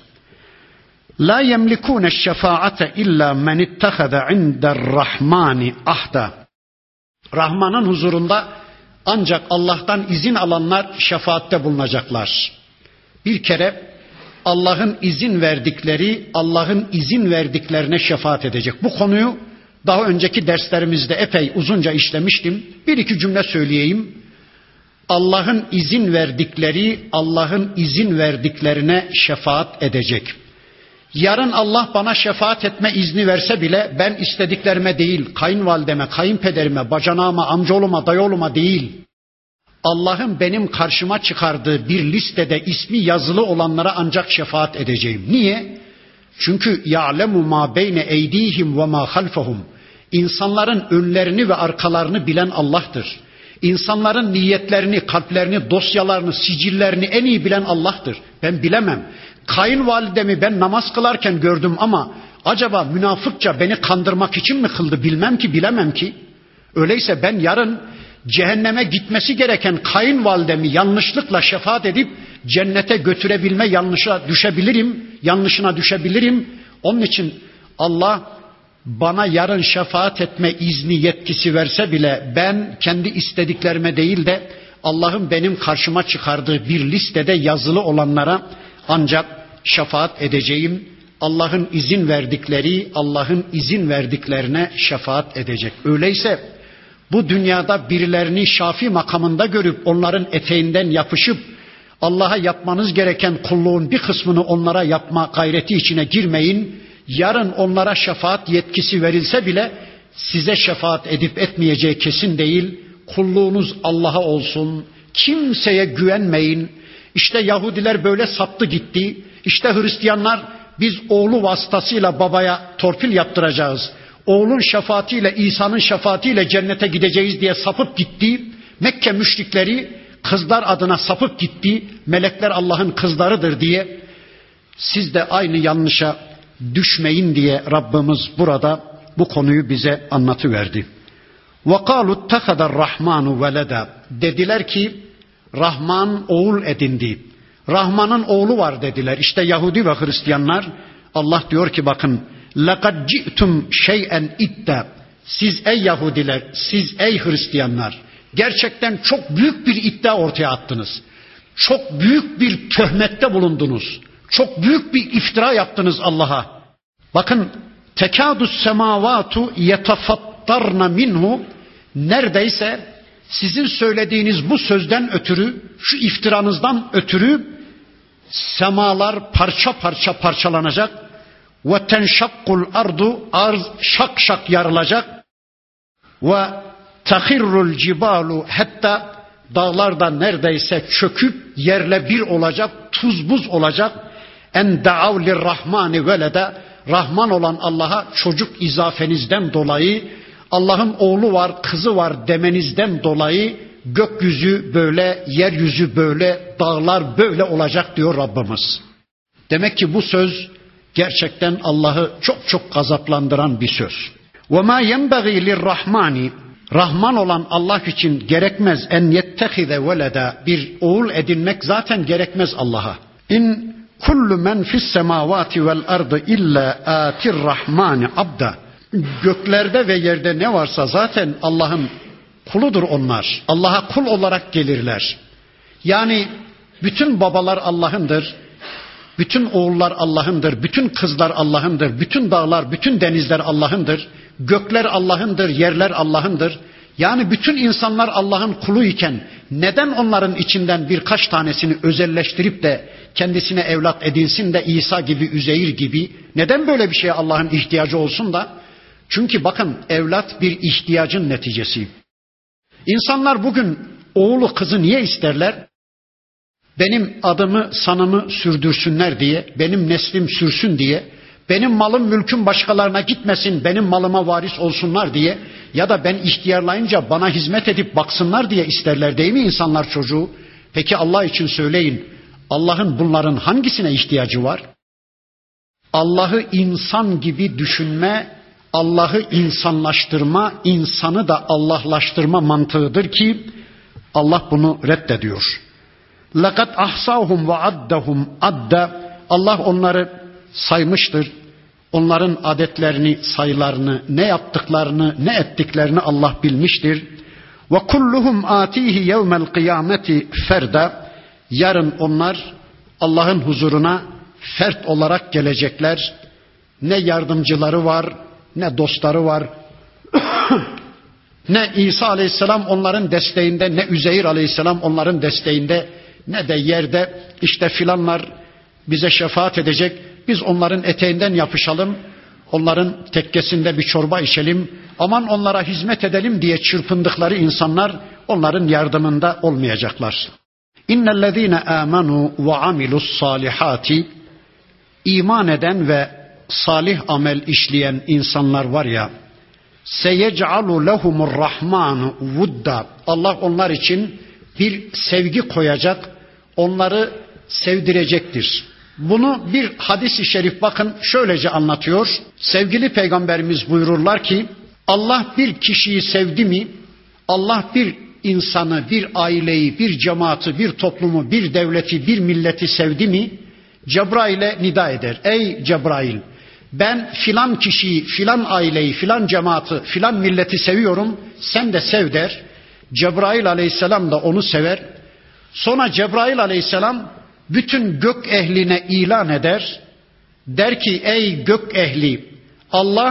La yemlikune şefaate illa men ittahaza inde'r-Rahmani ahda. Rahman'ın huzurunda ancak Allah'tan izin alanlar şefaatte bulunacaklar. Bir kere Allah'ın izin verdikleri, Allah'ın izin verdiklerine şefaat edecek. Bu konuyu daha önceki derslerimizde epey uzunca işlemiştim. Bir iki cümle söyleyeyim. Allah'ın izin verdikleri, Allah'ın izin verdiklerine şefaat edecek. Yarın Allah bana şefaat etme izni verse bile ben istediklerime değil, kayınvalideme, kayınpederime, bacanağıma, amcaoğluma, dayıoğluma değil, Allah'ın benim karşıma çıkardığı bir listede ismi yazılı olanlara ancak şefaat edeceğim. Niye? Çünkü ya'lemu ma beyne eydihim ve ma halfahum. İnsanların önlerini ve arkalarını bilen Allah'tır. İnsanların niyetlerini, kalplerini, dosyalarını, sicillerini en iyi bilen Allah'tır. Ben bilemem. Kayınvalidemi ben namaz kılarken gördüm ama acaba münafıkça beni kandırmak için mi kıldı bilmem ki, bilemem ki. Öyleyse ben yarın cehenneme gitmesi gereken kayınvalidemi yanlışlıkla şefaat edip cennete götürebilme yanlışa düşebilirim, yanlışına düşebilirim. Onun için Allah bana yarın şefaat etme izni, yetkisi verse bile ben kendi istediklerime değil de Allah'ın benim karşıma çıkardığı bir listede yazılı olanlara ancak şefaat edeceğim. Allah'ın izin verdikleri, Allah'ın izin verdiklerine şefaat edecek. Öyleyse bu dünyada birilerini şafi makamında görüp onların eteğinden yapışıp Allah'a yapmanız gereken kulluğun bir kısmını onlara yapma gayreti içine girmeyin. Yarın onlara şefaat yetkisi verilse bile size şefaat edip etmeyeceği kesin değil. Kulluğunuz Allah'a olsun. Kimseye güvenmeyin. İşte Yahudiler böyle saptı gitti. İşte Hristiyanlar biz oğlu vasıtasıyla babaya torpil yaptıracağız. Oğlun şefaatiyle, İsa'nın şefaatiyle cennete gideceğiz diye sapıp gitti. Mekke müşrikleri kızlar adına sapıp gitti. Melekler Allah'ın kızlarıdır diye. Siz de aynı yanlışa düşmeyin diye Rabbimiz burada bu konuyu bize anlatıverdi. وَقَالُوا اتَّخَذَ الرَّحْمَانُ وَلَدًا dediler ki Rahman oğul edindi. Rahman'ın oğlu var dediler. İşte Yahudi ve Hristiyanlar. Allah diyor ki bakın لَقَدْ جِئْتُمْ شَيْئًا اِدَّا siz ey Yahudiler, siz ey Hristiyanlar gerçekten çok büyük bir iddia ortaya attınız. Çok büyük bir töhmette bulundunuz. Çok büyük bir iftira yaptınız Allah'a. Bakın tekadus semavatu yetafattarna minhu neredeyse sizin söylediğiniz bu sözden ötürü, şu iftiranızdan ötürü semalar parça parça parçalanacak. Ve tenşakkul ardu arz şak şak yarılacak. Ve tahirrul cibalu hatta dağlar da neredeyse çöküp yerle bir olacak, tuz buz olacak. En da'av lirrahmani velede Rahman olan Allah'a çocuk izafenizden dolayı Allah'ın oğlu var, kızı var demenizden dolayı gökyüzü böyle, yeryüzü böyle, dağlar böyle olacak diyor Rabbimiz. Demek ki bu söz gerçekten Allah'ı çok çok gazaplandıran bir söz. وَمَا يَنْبَغِي لِلرَّحْمَانِ Rahman olan Allah için gerekmez en yettehize veleda bir oğul edinmek zaten gerekmez Allah'a. İn kullu men fis semavati vel ardı illa atir rahmani abda. Göklerde ve yerde ne varsa zaten Allah'ın kuludur onlar. Allah'a kul olarak gelirler. Yani bütün babalar Allah'ındır. Bütün oğullar Allah'ındır. Bütün kızlar Allah'ındır. Bütün dağlar, bütün denizler Allah'ındır. Gökler Allah'ındır, yerler Allah'ındır. Yani bütün insanlar Allah'ın kulu iken neden onların içinden birkaç tanesini özelleştirip de kendisine evlat edinsin de İsa gibi, Üzeyir gibi neden böyle bir şeye Allah'ın ihtiyacı olsun da? Çünkü bakın evlat bir ihtiyacın neticesi. İnsanlar bugün oğlu kızı niye isterler? Benim adımı sanımı sürdürsünler diye, benim neslim sürsün diye, benim malım mülküm başkalarına gitmesin, benim malıma varis olsunlar diye ya da ben ihtiyarlayınca bana hizmet edip baksınlar diye isterler değil mi insanlar çocuğu? Peki Allah için söyleyin, Allah'ın bunların hangisine ihtiyacı var? Allah'ı insan gibi düşünme, Allah'ı insanlaştırma, insanı da Allahlaştırma mantığıdır ki Allah bunu reddediyor. لَقَدْ أَحْصَاهُمْ وَعَدَّهُمْ adda Allah onları saymıştır. Onların adetlerini, sayılarını, ne yaptıklarını, ne ettiklerini Allah bilmiştir. وَكُلُّهُمْ آتِيهِ يَوْمَ الْقِيَامَةِ فَرْدًا Yarın onlar Allah'ın huzuruna fert olarak gelecekler. Ne yardımcıları var, ne dostları var. Ne İsa Aleyhisselam onların desteğinde, ne Üzeyir Aleyhisselam onların desteğinde, ne de yerde işte filanlar bize şefaat edecek. Biz onların eteğinden yapışalım, onların tekkesinde bir çorba içelim, aman onlara hizmet edelim diye çırpındıkları insanlar onların yardımında olmayacaklar. İnnellezîne âmenû ve amilus salihâti iman eden ve salih amel işleyen insanlar var ya, seyec'alu lehumur rahmanu vudda Allah onlar için bir sevgi koyacak, onları sevdirecektir. Bunu bir hadis-i şerif bakın şöylece anlatıyor. Sevgili Peygamberimiz buyururlar ki Allah bir kişiyi sevdi mi, Allah bir insanı, bir aileyi, bir cemaati, bir toplumu, bir devleti, bir milleti sevdi mi Cebrail'e nida eder. Ey Cebrail, ben filan kişiyi, filan aileyi, filan cemaati, filan milleti seviyorum, sen de sev der. Cebrail aleyhisselam da onu sever. Sonra Cebrail aleyhisselam bütün gök ehline ilan eder. Der ki ey gök ehli, Allah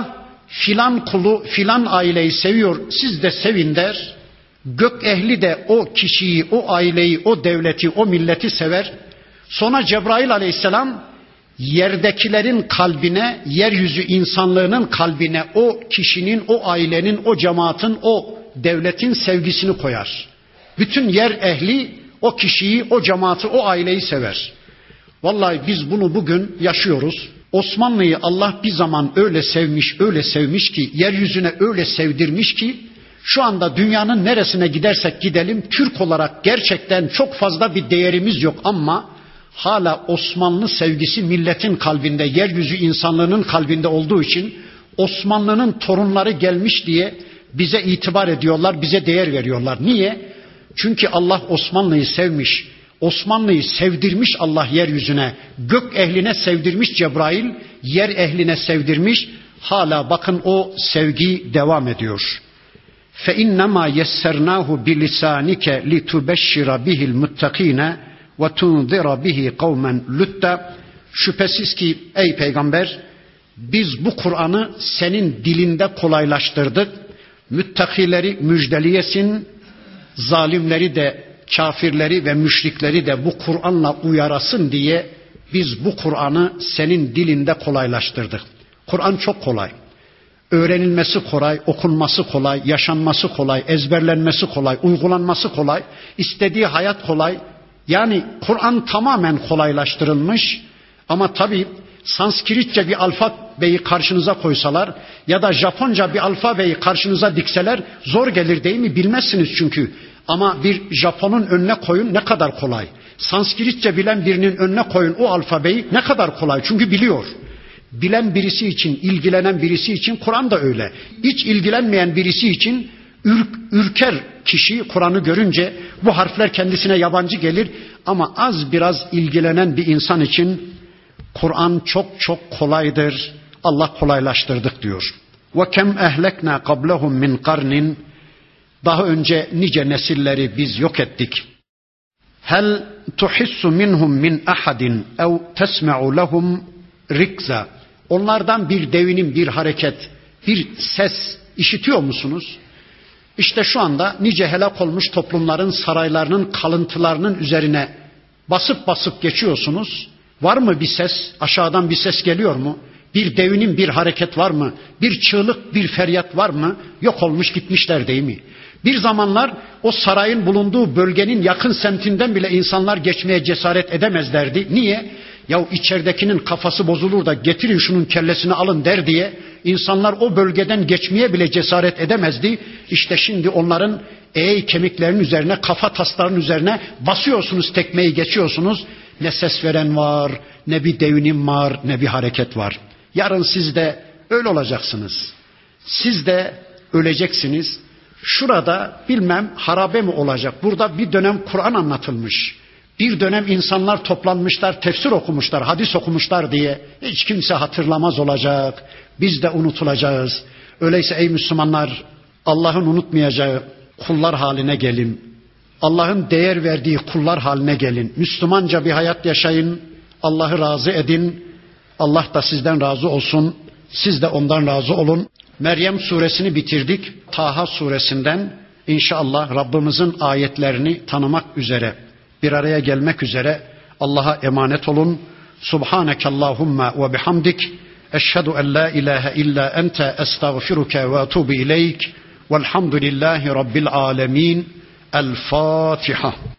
filan kulu filan aileyi seviyor, siz de sevin der. Gök ehli de o kişiyi, o aileyi, o devleti, o milleti sever. Sonra Cebrail aleyhisselam yerdekilerin kalbine, yeryüzü insanlığının kalbine o kişinin, o ailenin, o cemaatin, o devletin sevgisini koyar. Bütün yer ehli o kişiyi, o cemaati, o aileyi sever. Vallahi biz bunu bugün yaşıyoruz. Osmanlı'yı Allah bir zaman öyle sevmiş, öyle sevmiş ki, yeryüzüne öyle sevdirmiş ki, şu anda dünyanın neresine gidersek gidelim, Türk olarak gerçekten çok fazla bir değerimiz yok ama hala Osmanlı sevgisi milletin kalbinde, yeryüzü insanlığının kalbinde olduğu için Osmanlı'nın torunları gelmiş diye bize itibar ediyorlar, bize değer veriyorlar. Niye? Çünkü Allah Osmanlı'yı sevmiş, Osmanlı'yı sevdirmiş Allah yeryüzüne, gök ehline sevdirmiş Cebrail, yer ehline sevdirmiş, hala bakın o sevgi devam ediyor. فَاِنَّمَا يَسَّرْنَاهُ بِلِسَانِكَ لِتُبَشِّرَ بِهِ الْمُتَّقِينَ وَتُنْذِرَ بِهِ قَوْمًا لُتَّ. Şüphesiz ki ey peygamber, biz bu Kur'an'ı senin dilinde kolaylaştırdık. Müttakileri müjdeliyesin, zalimleri de, kafirleri ve müşrikleri de bu Kur'an'la uyarasın diye biz bu Kur'an'ı senin dilinde kolaylaştırdık. Kur'an çok kolay. Öğrenilmesi kolay, okunması kolay, yaşanması kolay, ezberlenmesi kolay, uygulanması kolay, istediği hayat kolay. Yani Kur'an tamamen kolaylaştırılmış ama tabii Sanskritçe bir alfabeyi karşınıza koysalar ya da Japonca bir alfabeyi karşınıza dikseler zor gelir değil mi? Bilmezsiniz çünkü. Ama bir Japon'un önüne koyun ne kadar kolay. Sanskritçe bilen birinin önüne koyun o alfabeyi ne kadar kolay. Çünkü biliyor. Bilen birisi için, ilgilenen birisi için Kur'an da öyle. Hiç ilgilenmeyen birisi için ürk, ürker kişi Kur'an'ı görünce, bu harfler kendisine yabancı gelir ama az biraz ilgilenen bir insan için Kur'an çok çok kolaydır. Allah kolaylaştırdık diyor. وَكَمْ اَهْلَكْنَا قَبْلَهُمْ مِنْ قَرْنٍ. Daha önce nice nesilleri biz yok ettik. هَلْ تُحِسُّ مِنْهُمْ مِنْ أَحَدٍ اَوْ تَسْمَعُ لَهُمْ رِكْزًا. Onlardan bir devinim, bir hareket, bir ses işitiyor musunuz? İşte şu anda nice helak olmuş toplumların saraylarının kalıntılarının üzerine basıp basıp geçiyorsunuz. Var mı bir ses? Aşağıdan bir ses geliyor mu? Bir devinim, bir hareket var mı? Bir çığlık, bir feryat var mı? Yok olmuş gitmişler değil mi? Bir zamanlar o sarayın bulunduğu bölgenin yakın semtinden bile insanlar geçmeye cesaret edemezlerdi. Niye? Ya içeridekinin kafası bozulur da getirin şunun kellesini alın der diye insanlar o bölgeden geçmeye bile cesaret edemezdi. İşte şimdi onların eğ kemiklerinin üzerine, kafa taslarının üzerine basıyorsunuz, tekmeyi geçiyorsunuz. Ne ses veren var, ne bir devinim var, ne bir hareket var. Yarın siz de öyle olacaksınız. Siz de öleceksiniz. Şurada bilmem harabe mi olacak? Burada bir dönem Kur'an anlatılmış. Bir dönem insanlar toplanmışlar, tefsir okumuşlar, hadis okumuşlar diye hiç kimse hatırlamaz olacak. Biz de unutulacağız. Öyleyse ey Müslümanlar, Allah'ın unutmayacağı kullar haline gelin. Allah'ın değer verdiği kullar haline gelin. Müslümanca bir hayat yaşayın. Allah'ı razı edin. Allah da sizden razı olsun. Siz de ondan razı olun. Meryem suresini bitirdik. Taha suresinden inşallah Rabbimizin ayetlerini tanımak üzere, bir araya gelmek üzere Allah'a emanet olun. Subhanekallahumma ve bihamdik. Eşhedü en la ilahe illa ente estağfiruke ve etubu ileyk. Velhamdülillahi Rabbil alemin. El Fatiha.